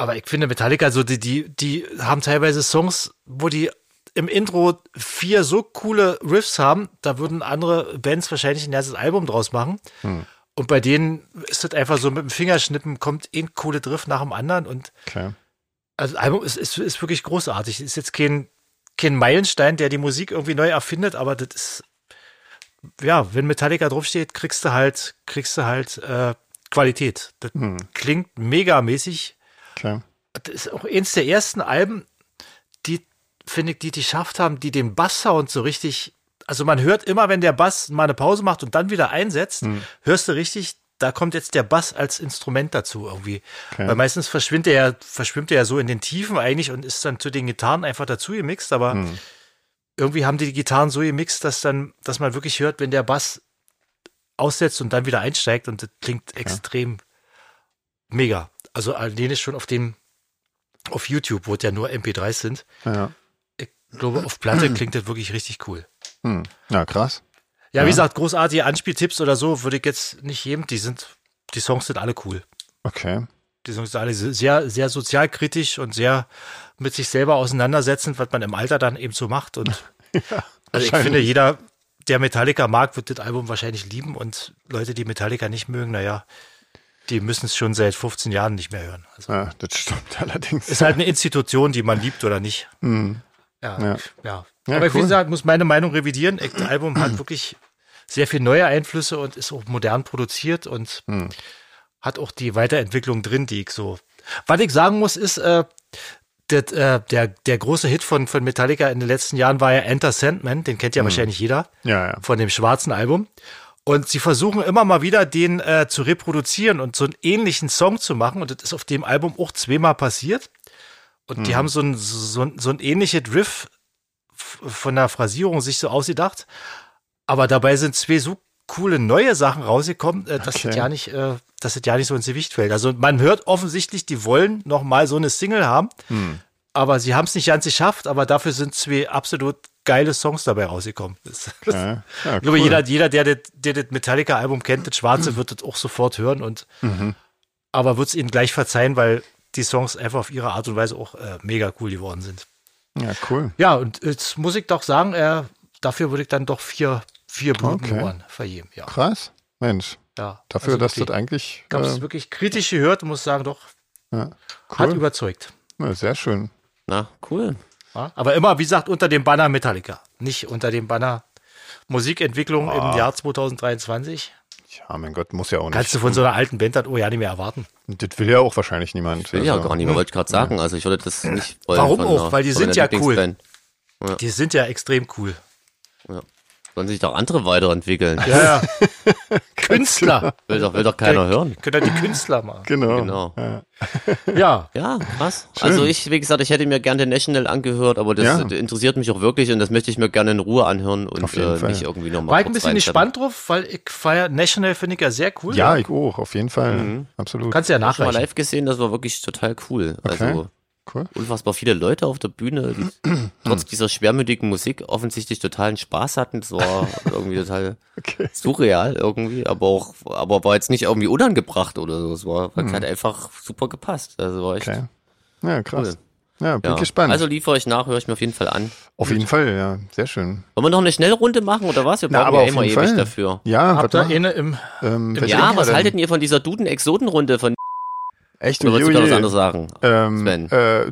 Aber ich finde Metallica, so die haben teilweise Songs, wo die im Intro 4 so coole Riffs haben, da würden andere Bands wahrscheinlich ein ganzes Album draus machen. Und bei denen ist das einfach so mit dem Fingerschnippen kommt ein cooler Riff nach dem anderen und also das Album ist wirklich großartig. Ist jetzt kein Meilenstein, der die Musik irgendwie neu erfindet, aber das ist, ja, wenn Metallica draufsteht, kriegst du halt Qualität. Das klingt megamäßig. Das ist auch eins der ersten Alben, die, finde ich, die geschafft haben, die den Bass-Sound so richtig, also man hört immer, wenn der Bass mal eine Pause macht und dann wieder einsetzt, hörst du richtig, da kommt jetzt der Bass als Instrument dazu irgendwie. Weil meistens verschwimmt er ja so in den Tiefen eigentlich und ist dann zu den Gitarren einfach dazu gemixt, aber irgendwie haben die Gitarren so gemixt, dass man wirklich hört, wenn der Bass aussetzt und dann wieder einsteigt und das klingt extrem mega. Also alleine schon auf YouTube, wo es ja nur MP3s sind. Ja. Ich glaube, auf Platte klingt das wirklich richtig cool. Ja, krass. Ja, wie gesagt, großartige Anspieltipps oder so würde ich jetzt nicht geben. Die Songs sind alle cool. Okay. Die Songs sind alle sehr, sehr sozialkritisch und sehr mit sich selber auseinandersetzend, was man im Alter dann eben so macht. Und also ich finde, jeder, der Metallica mag, wird das Album wahrscheinlich lieben und Leute, die Metallica nicht mögen, naja, die müssen es schon seit 15 Jahren nicht mehr hören. Also, ja, das stimmt allerdings. Ist halt eine Institution, die man liebt oder nicht. Ja. Aber ich will sagen, muss meine Meinung revidieren. Das Album hat wirklich sehr viel neue Einflüsse und ist auch modern produziert und hat auch die Weiterentwicklung drin, die ich so. Was ich sagen muss, ist, der große Hit von Metallica in den letzten Jahren war ja Enter Sandman, den kennt ja wahrscheinlich jeder, von dem schwarzen Album. Und sie versuchen immer mal wieder, den zu reproduzieren und so einen ähnlichen Song zu machen. Und das ist auf dem Album auch zweimal passiert. Und die haben so ein ähnliches Riff von der Phrasierung sich so ausgedacht. Aber dabei sind zwei so coole neue Sachen rausgekommen, dass es ja nicht so ins Gewicht fällt. Also man hört offensichtlich, die wollen noch mal so eine Single haben. Aber sie haben es nicht ganz geschafft. Aber dafür sind zwei absolut geile Songs dabei rausgekommen. Ich glaube, jeder, der das Metallica-Album kennt, das Schwarze, wird das auch sofort hören aber wird es ihnen gleich verzeihen, weil die Songs einfach auf ihre Art und Weise auch mega cool geworden sind. Ja, cool. Ja, und jetzt muss ich doch sagen, dafür würde ich dann doch vier Blutenohren vergeben. Ja. Krass. Mensch. Ja, dafür, dass das eigentlich. Ich habe es wirklich kritisch gehört und muss sagen, doch, hat überzeugt. Ja, sehr schön. Na, cool. Ja, aber immer, wie gesagt, unter dem Banner Metallica. Nicht unter dem Banner Musikentwicklung im Jahr 2023. Ja, mein Gott, muss ja auch nicht. Kannst du von so einer alten Band dann nicht mehr erwarten. Das will ja auch wahrscheinlich niemand. Will ja gar nicht mehr, wollte ich gerade sagen. Also ich würde das nicht wollen. Warum auch? Weil die sind ja cool. Ja. Die sind ja extrem cool. Ja. Sollen sich doch andere weiterentwickeln. Ja. Künstler. Will doch keiner hören. Können ja die Künstler machen. Genau. Ja. Ja, krass. Schön. Also wie gesagt, ich hätte mir gerne den National angehört, aber das interessiert mich auch wirklich und das möchte ich mir gerne in Ruhe anhören und nicht irgendwie nochmal. War ich ein bisschen gespannt drauf, weil ich feiere National, finde ich ja sehr cool. Ja, ich auch, auf jeden Fall. Absolut. Kannst du ja Ich habe nachreichen. mal live gesehen, das war wirklich total cool. Okay. Also Cool. unfassbar viele Leute auf der Bühne, die trotz dieser schwermütigen Musik offensichtlich totalen Spaß hatten. Das war irgendwie total surreal irgendwie, aber war jetzt nicht irgendwie unangebracht oder so. Es hat einfach super gepasst. Also war echt Ja, krass. cool. Ja, bin gespannt. Also liefere ich nach, höre ich mir auf jeden Fall an. Auf jeden Fall, ja, sehr schön. Wollen wir noch eine Schnellrunde machen oder was? Wir brauchen ja immer ewig dafür. Ja, Habt ihr eine im was haltet ihr von dieser Duden-Exoden-Runde von echt? Oder wolltest du da was anderes sagen, Sven?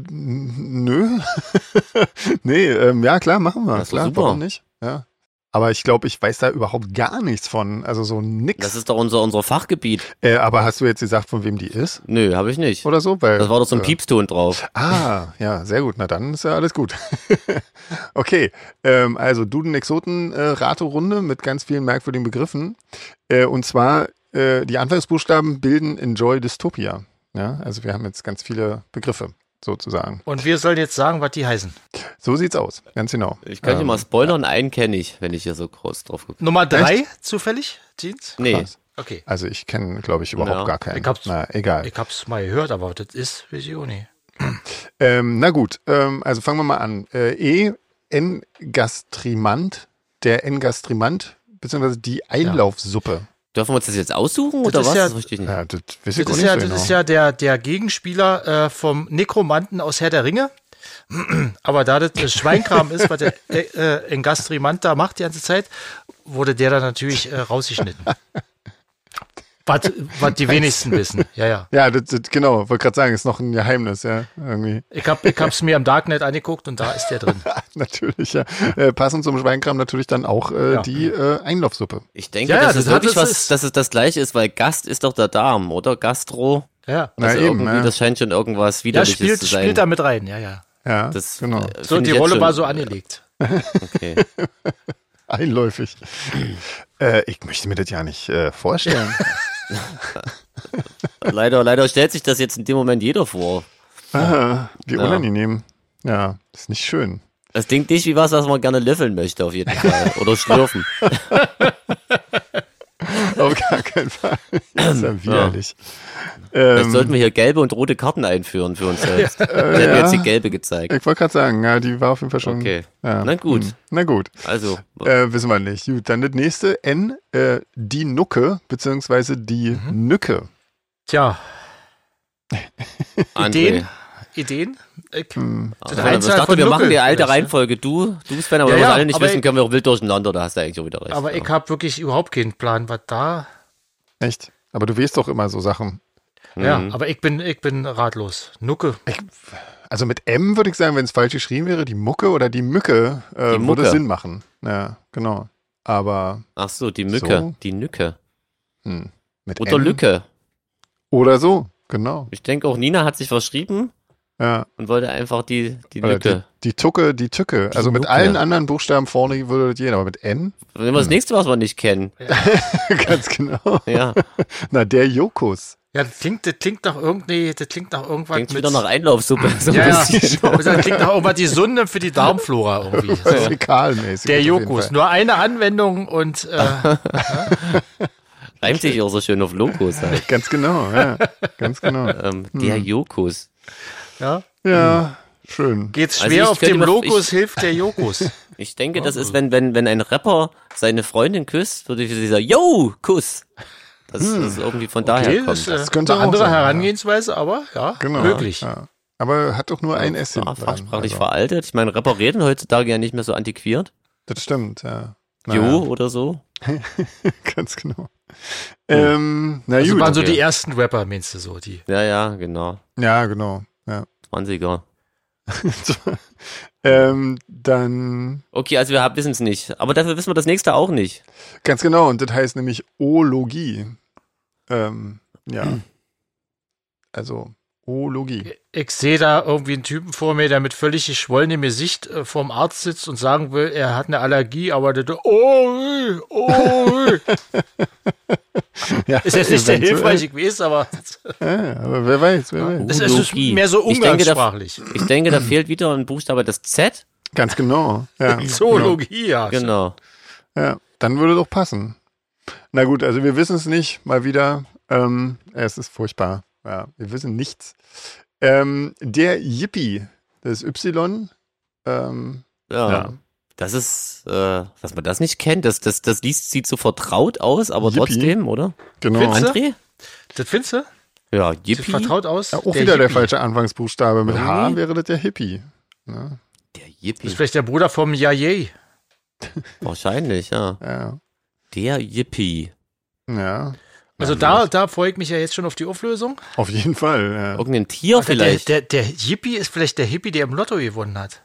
Nö. Nee, ja klar, machen wir. Das ist klar, super. Warum nicht? Ja. Aber ich glaube, ich weiß da überhaupt gar nichts von. Also so nix. Das ist doch unser Fachgebiet. Aber hast du jetzt gesagt, von wem die ist? Nö, habe ich nicht. Oder so? Weil, Das war doch so ein Piepston drauf. Ja, sehr gut. Na dann ist ja alles gut. Okay, also Duden-Exoten-Raterunde mit ganz vielen merkwürdigen Begriffen. Und zwar, die Anfangsbuchstaben bilden Enjoy Dystopia. Ja, also wir haben jetzt ganz viele Begriffe, sozusagen. Und wir sollen jetzt sagen, was die heißen. So sieht's aus, ganz genau. Ich kann dir mal spoilern, einen kenne ich, wenn ich hier so groß drauf gucke. Nummer 3 zufällig, Jeans? Nee, Krass. Okay. Also ich kenne, glaube ich, überhaupt gar keinen. Egal. Ich hab's mal gehört, aber das ist, weiß ich auch nicht. Na gut, also fangen wir mal an. Engastrimant, der Engastrimant, beziehungsweise die Einlaufsuppe. Dürfen wir uns das jetzt aussuchen Das oder ist was? ja- Das verstehe ich nicht. Ja, das weiß ich Das auch ist nicht ja, so das genau. ist ja der Gegenspieler vom Nekromanten aus Herr der Ringe. Aber da das Schweinkram ist, was der Engastrimant da macht die ganze Zeit, wurde der dann natürlich rausgeschnitten. Was die wenigsten wissen. Ja. Ja, genau, wollte gerade sagen, ist noch ein Geheimnis, ja, irgendwie. Ich hab's mir im Darknet angeguckt und da ist der drin. Natürlich, ja. Passend zum Schweinkram natürlich dann auch die Einlaufsuppe. Ich denke, Ja, dass das es wirklich hat- das dass es das gleiche ist, weil Gast ist doch der Darm, oder? Gastro. Ja, Na Also eben, irgendwie, ja. das scheint schon irgendwas ja Widerliches zu sein. spielt da mit rein. Ja. Ja, Das, genau. So, find die ich jetzt Rolle schon- war so angelegt. Okay. Einläufig. Ich möchte mir das ja nicht vorstellen. Leider stellt sich das jetzt in dem Moment jeder vor. Wie Ja. unangenehm. Ja, ist nicht schön. Das klingt nicht wie was man gerne löffeln möchte, auf jeden Fall. Oder schlürfen. Auf gar keinen Fall. Das ist ja widerlich. Vielleicht sollten wir hier gelbe und rote Karten einführen für uns selbst. Ich hätte mir jetzt die gelbe gezeigt. Ich wollte gerade sagen, ja, die war auf jeden Fall schon. Okay. Ja. Na gut. Na gut. Also, Wissen wir nicht. Gut, dann das nächste. N, die Nucke, beziehungsweise die Nücke. Tja, André. Ideen? Ich Also, ich Einzahl dachte, von wir machen Nuckel die alte vielleicht, ne? Reihenfolge. Du bist Fan, aber Ja, wenn wir ja, alle nicht aber wissen, ich- können wir auch wild durcheinander. Da hast du eigentlich auch wieder recht. Aber ja. ich habe wirklich überhaupt keinen Plan, was da. Echt? Aber du weißt doch immer so Sachen. Ja, Mhm. aber ich bin ratlos. Nucke. Also mit M würde ich sagen, wenn es falsch geschrieben wäre, die Mucke oder die Mücke Die würde Mucke. Sinn machen. Ja, genau. Aber Ach so, die Mücke. So. Die Nücke. mit Oder M Lücke. oder so, genau. Ich denke auch, Nina hat sich verschrieben Ja. und wollte einfach die Oder Lücke. die Tucke, die Tücke. Also mit Nucke. allen anderen Buchstaben vorne würde das gehen, aber mit N? Nehmen wir das nächste, was wir nicht kennen. Ganz genau. Ja, Na, der Jokus. Ja, das klingt nach irgendwas klingt mit. wieder nach Einlaufsuppe. So ein ja, bisschen. ja. Das klingt nach irgendwas die Sonne für die Darmflora irgendwie. Fäkalmäßig. Der auf jeden Jokus. Fall. Nur eine Anwendung und Reimt sich auch so schön auf Lokus. Halt. Ganz genau, ja. Ganz genau. Der Jokus. ja, Ja, schön. geht's Also schwer ich auf könnte dem mir- Lokus, hilft der Jokus. Ich denke, das ist, wenn ein Rapper seine Freundin küsst, würde ich dieser Yo-Kuss. Das ist irgendwie von daher Okay, kommt. das ist könnte eine auch andere sein, ja. Herangehensweise, aber ja, Genau. möglich. Ja. Aber hat doch nur ein S hinten dran. Fachsprachlich Also, veraltet. Ich meine, Rapper reden heutzutage ja nicht mehr so antiquiert. das stimmt, ja. Jo oder so. Ganz genau. Na Also gut. waren so okay. die ersten Rapper, meinst du so, die. Ja, genau. Ja, genau. Ja. 20er. Dann, Okay, also wir wissen es nicht. Aber dafür wissen wir das nächste auch nicht. ganz genau, und das heißt nämlich Ologie. Ja. Also, Ologie. Ich sehe da irgendwie einen Typen vor mir, der mit völlig geschwollenem Gesicht vorm Arzt sitzt und sagen will, er hat eine Allergie, aber das Ja, ist jetzt nicht sehr eventuell. hilfreich, ich weiß, aber Ja, aber wer weiß, wer weiß. es ist Ologie. mehr so Ich denke, da- umgangssprachlich. Ich denke, da fehlt wieder ein Buchstabe, das Z. Ganz genau. Ja, Zoologie, ja. Genau. Ja, dann würde doch passen. Na gut, also wir wissen es nicht, mal wieder. Es ist furchtbar. Ja, wir wissen nichts. Der Yippie, das Y. Ja. Ja. Das ist, dass man das nicht kennt, das sieht so vertraut aus, aber Yippie. trotzdem, oder? Genau. Findest du? André? Das findest du? Ja, Sieht Yippie. vertraut aus. Ja, auch wieder der Hippie. falsche Anfangsbuchstabe. Mit H Irgendwie. wäre das der Hippie. Ja, Der Das Yippie. ist vielleicht der Bruder vom Yayay. Wahrscheinlich, ja. ja. Der Yippie. Ja. Also da freue ich mich ja jetzt schon auf die Auflösung. Auf jeden Fall. Ja. Irgendein Tier Also vielleicht. der Yippie ist vielleicht der Hippie, der im Lotto gewonnen hat.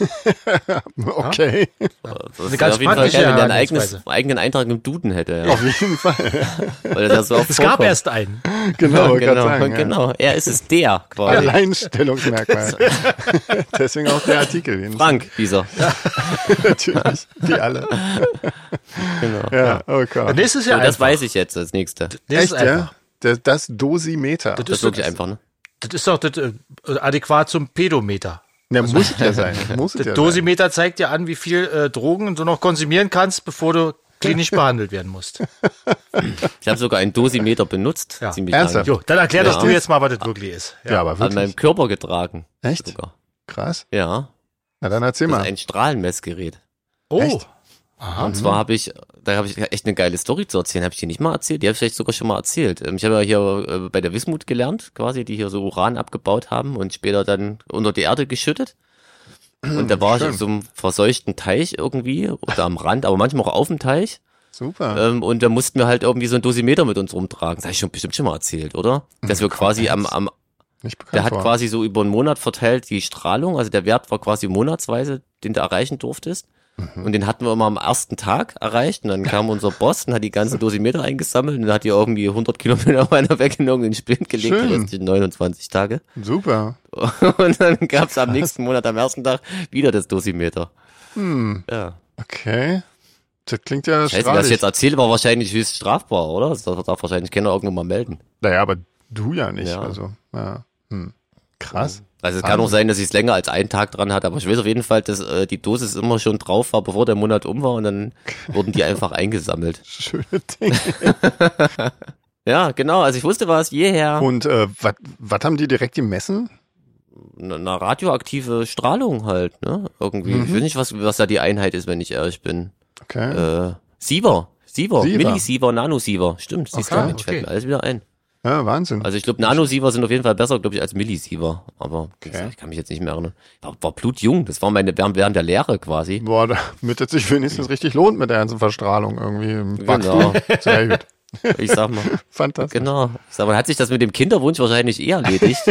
Okay. Das eine ganz auf jeden Fall praktische geil, wenn der einen Herangehensweise. eigenen Eintrag im Duden hätte. Ja. Auf jeden Fall. Weil der so oft Es gab vorkommt. erst einen. Genau, wollte Genau, grad sagen. Ja. genau. Er ist es der quasi. Alleinstellungsmerkmal. Deswegen auch der Artikel. den- Frank, dieser. Natürlich. Die alle. Genau. Ja, oh Gott. Nächstes Jahr So, das einfach. weiß ich jetzt als nächste. Nächstes Echt, ja? einfach. Das Dosimeter. Das Das ist wirklich einfach, ne? Das ist doch das, adäquat zum Pedometer. Ja, muss es ja sein. Muss es Der ja sein. Dosimeter zeigt dir an, wie viel Drogen du noch konsumieren kannst, bevor du klinisch behandelt werden musst. Ich habe sogar einen Dosimeter benutzt. Ja. Ziemlich Ernsthaft? lange. Jo, dann erklär Ja. doch du jetzt mal, was das wirklich ist. Ja, aber An wirklich. meinem Körper getragen. Echt? Sogar. Krass. Ja. Na dann erzähl Das ist mal. ein Strahlenmessgerät. Oh, Echt? Aha. Und zwar habe ich echt eine geile Story zu erzählen. Habe ich die nicht mal erzählt? Die habe ich vielleicht sogar schon mal erzählt. Ich habe ja hier bei der Wismut gelernt, quasi, die hier so Uran abgebaut haben und später dann unter die Erde geschüttet. Und da war ich in so einem verseuchten Teich irgendwie, oder am Rand, aber manchmal auch auf dem Teich. Super. Und da mussten wir halt irgendwie so ein Dosimeter mit uns rumtragen. Das habe ich bestimmt schon mal erzählt, oder? Dass wir quasi Nicht bekannt der hat vor. quasi so über einen Monat verteilt die Strahlung, also der Wert war quasi monatsweise, den du erreichen durftest. Und den hatten wir immer am ersten Tag erreicht und dann kam unser Boss und hat die ganzen Dosimeter eingesammelt und dann hat die irgendwie 100 Kilometer weiter weggenommen, in den Spind gelegt, die Schön. restlichen 29 Tage. Super. Und dann gab's am nächsten Monat, am ersten Tag, wieder das Dosimeter. Ja. Okay. Das klingt ja Scheiße, was ich strahlig. jetzt erzähle, war wahrscheinlich höchst strafbar, oder? Das darf wahrscheinlich keiner irgendwann mal melden. Naja, aber du ja nicht. Ja. Also, ja. Krass. Also es kann auch sein, dass ich es länger als einen Tag dran hatte, aber ich weiß auf jeden Fall, dass die Dosis immer schon drauf war, bevor der Monat um war und dann wurden die einfach eingesammelt. Schöne Dinge. Ja, genau, also ich wusste was jeher. Und was haben die direkt gemessen? Eine radioaktive Strahlung halt, ne? Irgendwie. Ich weiß nicht, was da die Einheit ist, wenn ich ehrlich bin. Okay. Siever, Siever. Millisiever, Nanosiever. Stimmt, siehst du, Okay, Mensch, fällt okay. mir alles wieder ein. Ja, Wahnsinn. Also ich glaube, Nanosiever sind auf jeden Fall besser, glaube ich, als Millisiever. Aber wie gesagt, ich kann mich jetzt nicht mehr erinnern. War blutjung, das war während der Lehre quasi. Boah, damit es sich wenigstens richtig lohnt mit der ganzen Verstrahlung irgendwie im Genau. Sehr gut. Ich sag mal. Fantastisch. Genau. Ich sag mal, hat sich das mit dem Kinderwunsch wahrscheinlich eher erledigt.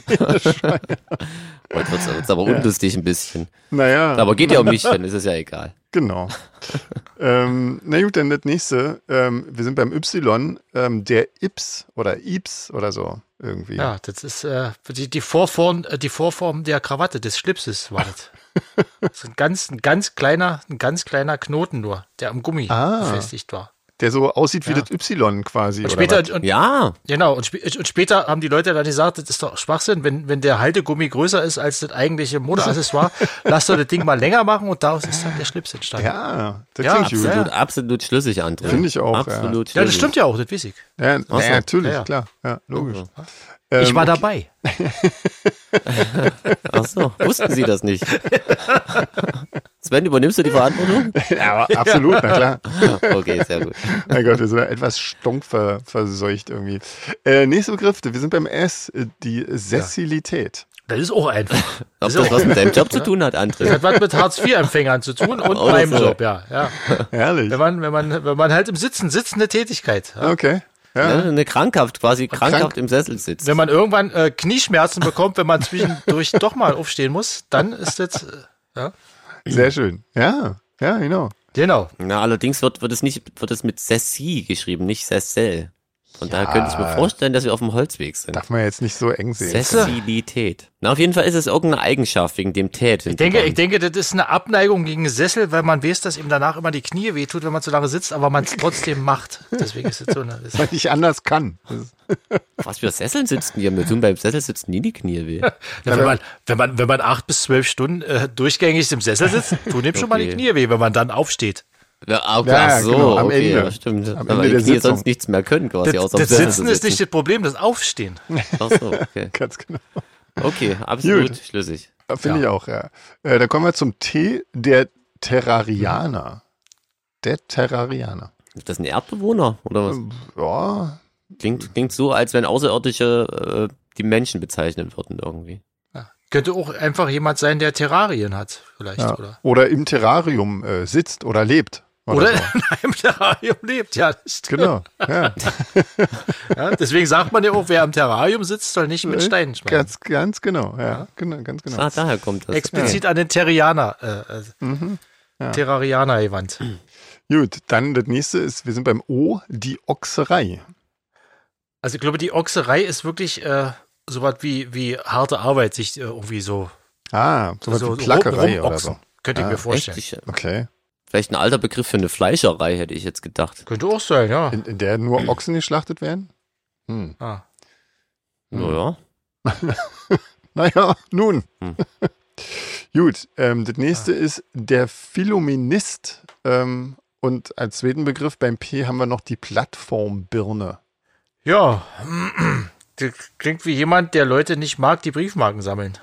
Heute wird's aber unlustig ein bisschen. Naja. Aber geht ja um mich, dann ist es ja egal. Genau. Na gut, dann das nächste. Wir sind beim Y, der Ips oder Ips oder so irgendwie. Ja, das ist die Vorform der Krawatte, des Schlipses war das. Das ist ein ganz kleiner Knoten nur, der am Gummi befestigt war. Der so aussieht wie Ja. das Y quasi. Und oder später, was? und, Ja, genau, und später haben die Leute dann gesagt, das ist doch Schwachsinn, wenn der Haltegummi größer ist als das eigentliche Modeaccessoire, lass doch das Ding mal länger machen und daraus ist dann der Schlips entstanden. Ja, das Ja, klingt gut. absolut schlüssig, André. Finde ich auch, Absolut Ja, schlüssig. das stimmt ja auch, das weiß ich. Ja, so. natürlich, Ja. klar. Ja, logisch. Ich war okay. dabei. Ach so, wussten Sie das nicht? Sven, übernimmst du die Verantwortung? Ja, aber absolut, na klar. Okay, sehr gut. Mein Gott, wir sind etwas stunk verseucht irgendwie. Nächster Begriff, wir sind beim S, die Sessilität. Das ist auch einfach. Ob ist das auch- was mit deinem Job zu tun hat, Das André? hat was mit Hartz-IV-Empfängern zu tun und Oder meinem so. Job, ja. Herrlich. Wenn man halt im sitzende Tätigkeit. Ja. Okay. Ja. Ja, eine krankhaft, quasi krankhaft im Sessel sitzt. Wenn man irgendwann Knieschmerzen bekommt, wenn man zwischendurch doch mal aufstehen muss, dann ist das, ja. Sehr schön. Ja, genau. Genau. Na, allerdings wird es mit Sessi geschrieben, nicht Sessel. Und daher könnte ich mir vorstellen, dass wir auf dem Holzweg sind. Darf man jetzt nicht so eng sehen. Sessilität. Na, auf jeden Fall ist es irgendeine Eigenschaft wegen dem Tät. Ich denke, das ist eine Abneigung gegen Sessel, weil man weiß, dass ihm danach immer die Knie wehtut, wenn man zu lange sitzt, aber man es trotzdem macht. Deswegen ist es so eine. Weil ich anders kann. Was für Sesseln sitzen die? Mir tun beim Sessel sitzen nie die Knie weh. Ja, wenn man 8 bis 12 Stunden durchgängig im Sessel sitzt, tun ihm schon mal die Okay. Knie weh, wenn man dann aufsteht. Ja, okay, Ja, ach so, genau, am okay, Ende. ja, stimmt. Am Aber Ende der die Knie Sitzung. sonst nichts mehr können quasi, Das, außer das am Sessel Sitzen zu ist nicht das Problem, das Aufstehen. Ach so, okay. Ganz genau. Okay, absolut Gut. schlüssig. Finde ich auch, ja. Da kommen wir zum T, der Terrarianer. Der Terrarianer. Ist das ein Erdbewohner oder was? Ja, Klingt so, als wenn Außerirdische die Menschen bezeichnen würden irgendwie. Ja. Könnte auch einfach jemand sein, der Terrarien hat, vielleicht, ja. oder? Oder im Terrarium sitzt oder lebt. Oder so. in einem Terrarium lebt, ja. Das stimmt. Genau, ja. Ja, deswegen sagt man ja auch, wer am Terrarium sitzt, soll nicht mit Steinen schmeißen. Ganz genau, ja. Ganz genau. Ah, daher kommt das. Explizit an den Terrianer, Terrarianer gewandt. Gut, dann das nächste ist, wir sind beim O, die Ochserei. Also ich glaube, die Ochserei ist wirklich sowas wie harte Arbeit, sich irgendwie so Sowas wie Plackerei oder rumochsen. so. Könnte ich mir vorstellen. Echt? Okay. Vielleicht ein alter Begriff für eine Fleischerei, hätte ich jetzt gedacht. Könnte auch sein, ja. In der nur Ochsen geschlachtet werden? Ah. Naja. Naja, nun. Hm. Gut, das nächste ist der Philomenist. Und als zweiten Begriff beim P haben wir noch die Plattformbirne. Ja, klingt wie jemand, der Leute nicht mag, die Briefmarken sammeln.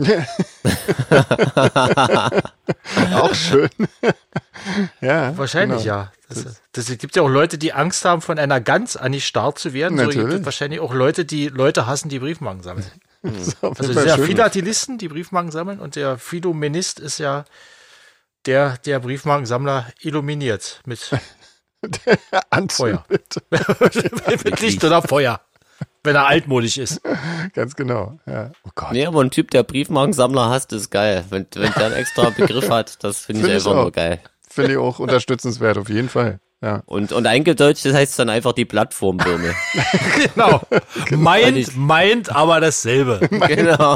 Auch schön. Ja. Wahrscheinlich, genau. ja. Es gibt ja auch Leute, die Angst haben, von einer Gans angestarrt zu werden. So gibt Natürlich. es wahrscheinlich auch Leute, die Leute hassen, die Briefmarken sammeln. Das ist auf Also jeden Fall sehr schön. Philatelisten, die Briefmarken sammeln, und der Philomenist ist ja der Briefmarkensammler illuminiert mit Feuer. Anzündet. mit Licht oder Feuer, wenn er altmodisch ist. Ganz genau. Ja. Oh Gott. Nee, aber ein Typ, der Briefmarkensammler hasst, ist geil. Wenn der einen extra Begriff hat, das finde ich Find ich einfach auch. nur geil. Finde ich auch unterstützenswert, auf jeden Fall. Ja. Und eingedeutscht, das heißt dann einfach die Plattformbirne. Genau. Meint aber dasselbe. Genau.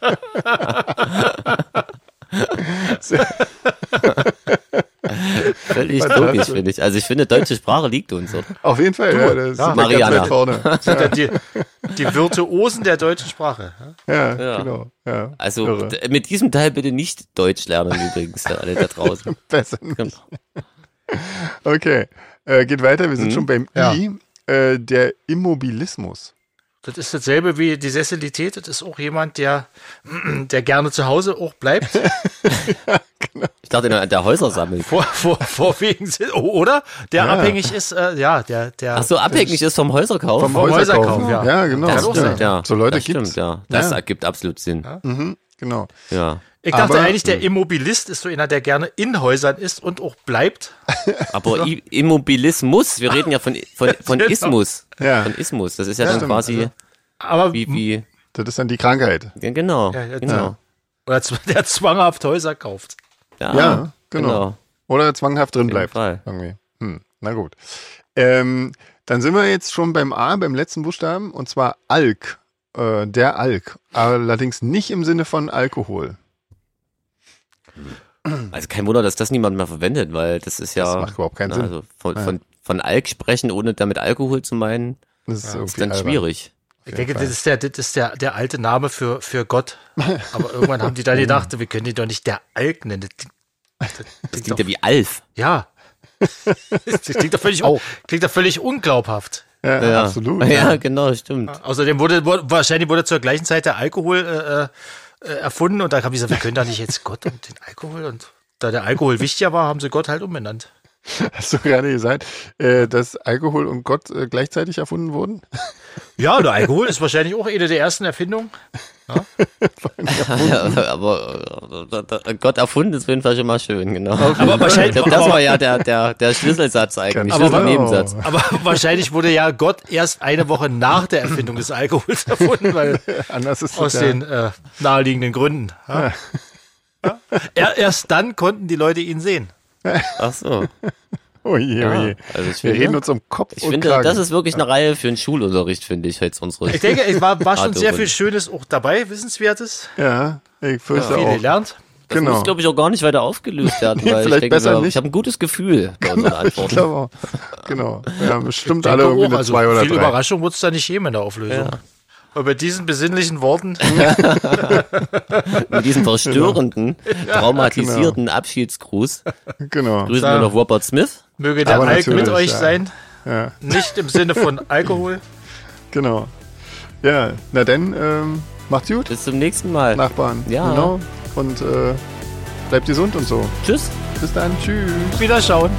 Völlig logisch, finde ich. Also ich finde, deutsche Sprache liegt uns, oder? Auf jeden Fall. Ja, das ja. ist Mariana. ganz weit vorne. Sind ja die Virtuosen der deutschen Sprache. Ja, Ja. genau. Ja. Also Irre. mit diesem Teil bitte nicht Deutsch lernen übrigens, alle da draußen. Besser nicht. Genau. Okay. Geht weiter. Wir sind schon beim Ja. I. Der Immobilismus. Das ist dasselbe wie die Sessilität. Das ist auch jemand, der gerne zu Hause auch bleibt. Ich dachte, der Häuser sammelt. Vorwiegend, oder? Der Ja. abhängig ist, der Ach so, abhängig ist vom Häuserkauf. Vom Häuserkauf, ja. Ja, genau. Das Das auch stimmt, sein. ja. So Leute das stimmt, gibt's. ja. Das Ja. ergibt absolut Sinn. Genau. Ja. Ich dachte Aber- eigentlich, der Immobilist ist so einer, der gerne in Häusern ist und auch bleibt. Aber Immobilismus, wir reden ja von Ismus. Ja. Von Ismus. Das ist ja, dann stimmt. quasi Aber wie, Das ist dann die Krankheit. ja, genau. Ja, genau. oder der zwanghaft Häuser kauft. Ja, genau. Oder zwanghaft drin jeden bleibt. Fall. Irgendwie. Na gut. Dann sind wir jetzt schon beim A, beim letzten Buchstaben, und zwar Alk. Der Alk. Allerdings nicht im Sinne von Alkohol. Also kein Wunder, dass das niemand mehr verwendet, weil das ist ja. Das macht überhaupt keinen Sinn. Also von Alk sprechen, ohne damit Alkohol zu meinen, Das ist, ist dann schwierig. Ich denke, das ist der alte Name für Gott. Aber irgendwann haben die dann gedacht, wir können den doch nicht der Alk nennen. Das klingt ja wie Alf. Ja. Das klingt doch völlig unglaubhaft. Ja, absolut. Ja, genau, stimmt. Außerdem wahrscheinlich wurde zur gleichen Zeit der Alkohol erfunden, und da haben die gesagt, wir können doch nicht jetzt Gott und den Alkohol, und da der Alkohol wichtiger war, haben sie Gott halt umbenannt. Hast du gerade gesagt, dass Alkohol und Gott gleichzeitig erfunden wurden? Ja, der Alkohol ist wahrscheinlich auch eine der ersten Erfindungen. Aber Gott erfunden ist auf jeden Fall schon mal schön, genau. Aber wahrscheinlich, Ich glaube, das war ja der Schlüsselsatz eigentlich. Ganz Schlüsselnebensatz. aber wahrscheinlich wurde ja Gott erst eine Woche nach der Erfindung des Alkohols erfunden, weil Anders ist aus es ja. den naheliegenden Gründen. Ja. Ja. Erst dann konnten die Leute ihn sehen. Ach so. Oh je, oh je. Also ich Wir finde, reden uns um Kopf ich und finde, Kragen. das ist wirklich eine Reihe für einen Schulunterricht, finde ich, jetzt unsere. Ich denke, es war schon Radio- sehr viel Schönes auch dabei, Wissenswertes. Ja, ich fürchte Viel auch. gelernt. Das Genau. muss, glaube ich, auch gar nicht weiter aufgelöst werden, weil ich Vielleicht denke, besser nicht. ich habe ein gutes Gefühl bei unseren Ich Antworten. glaube auch. Genau. Wir haben bestimmt Ich alle denke irgendwie auch, eine also 2 oder viel 3. Überraschung wird es da nicht geben in der Auflösung. Ja. Aber bei diesen besinnlichen Worten, Mit diesem verstörenden, traumatisierten Abschiedsgruß Genau. grüßen wir noch Robert Smith. möge der Aber Alk mit natürlich, euch ja. sein. Ja, Nicht im Sinne von Alkohol. genau. Ja, na dann, macht's gut, Bis zum nächsten Mal. Nachbarn. Ja. Genau. Und bleibt gesund und so. Tschüss. Bis dann. Tschüss. Wiederschauen.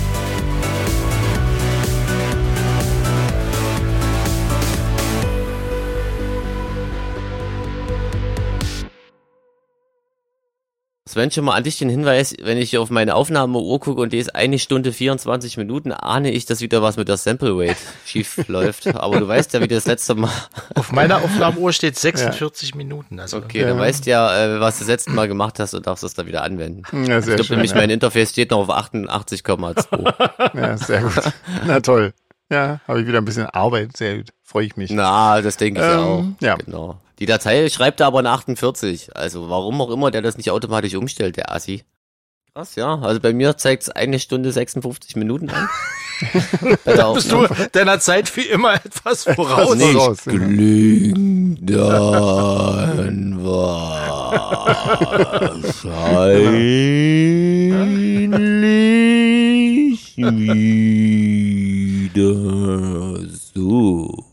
Sven, schon mal an dich den Hinweis, wenn ich auf meine Aufnahmeuhr gucke und die ist 1 Stunde 24 Minuten, ahne ich, dass wieder was mit der Sample Rate schief läuft. Aber du weißt ja, wie das letzte Mal. Auf meiner Aufnahmeuhr steht 46 Minuten. Also Okay, du weißt ja, was du das letzte Mal gemacht hast und darfst es da wieder anwenden. Ja, sehr Ich glaube schön. nämlich, Ja. mein Interface steht noch auf 88,2. Ja, sehr gut. Na toll. Ja, habe ich wieder ein bisschen Arbeit. Sehr gut. Freue ich mich. Na, das denke ich auch. ja. Genau. Die Datei schreibt da aber eine 48. Also warum auch immer der das nicht automatisch umstellt, der Assi. Krass, ja. Also bei mir zeigt es 1 Stunde 56 Minuten an. Bei der bist du Aufnahme. deiner Zeit wie immer etwas voraus. Nee. Nicht raus, ja. klingt dann wahrscheinlich wieder so.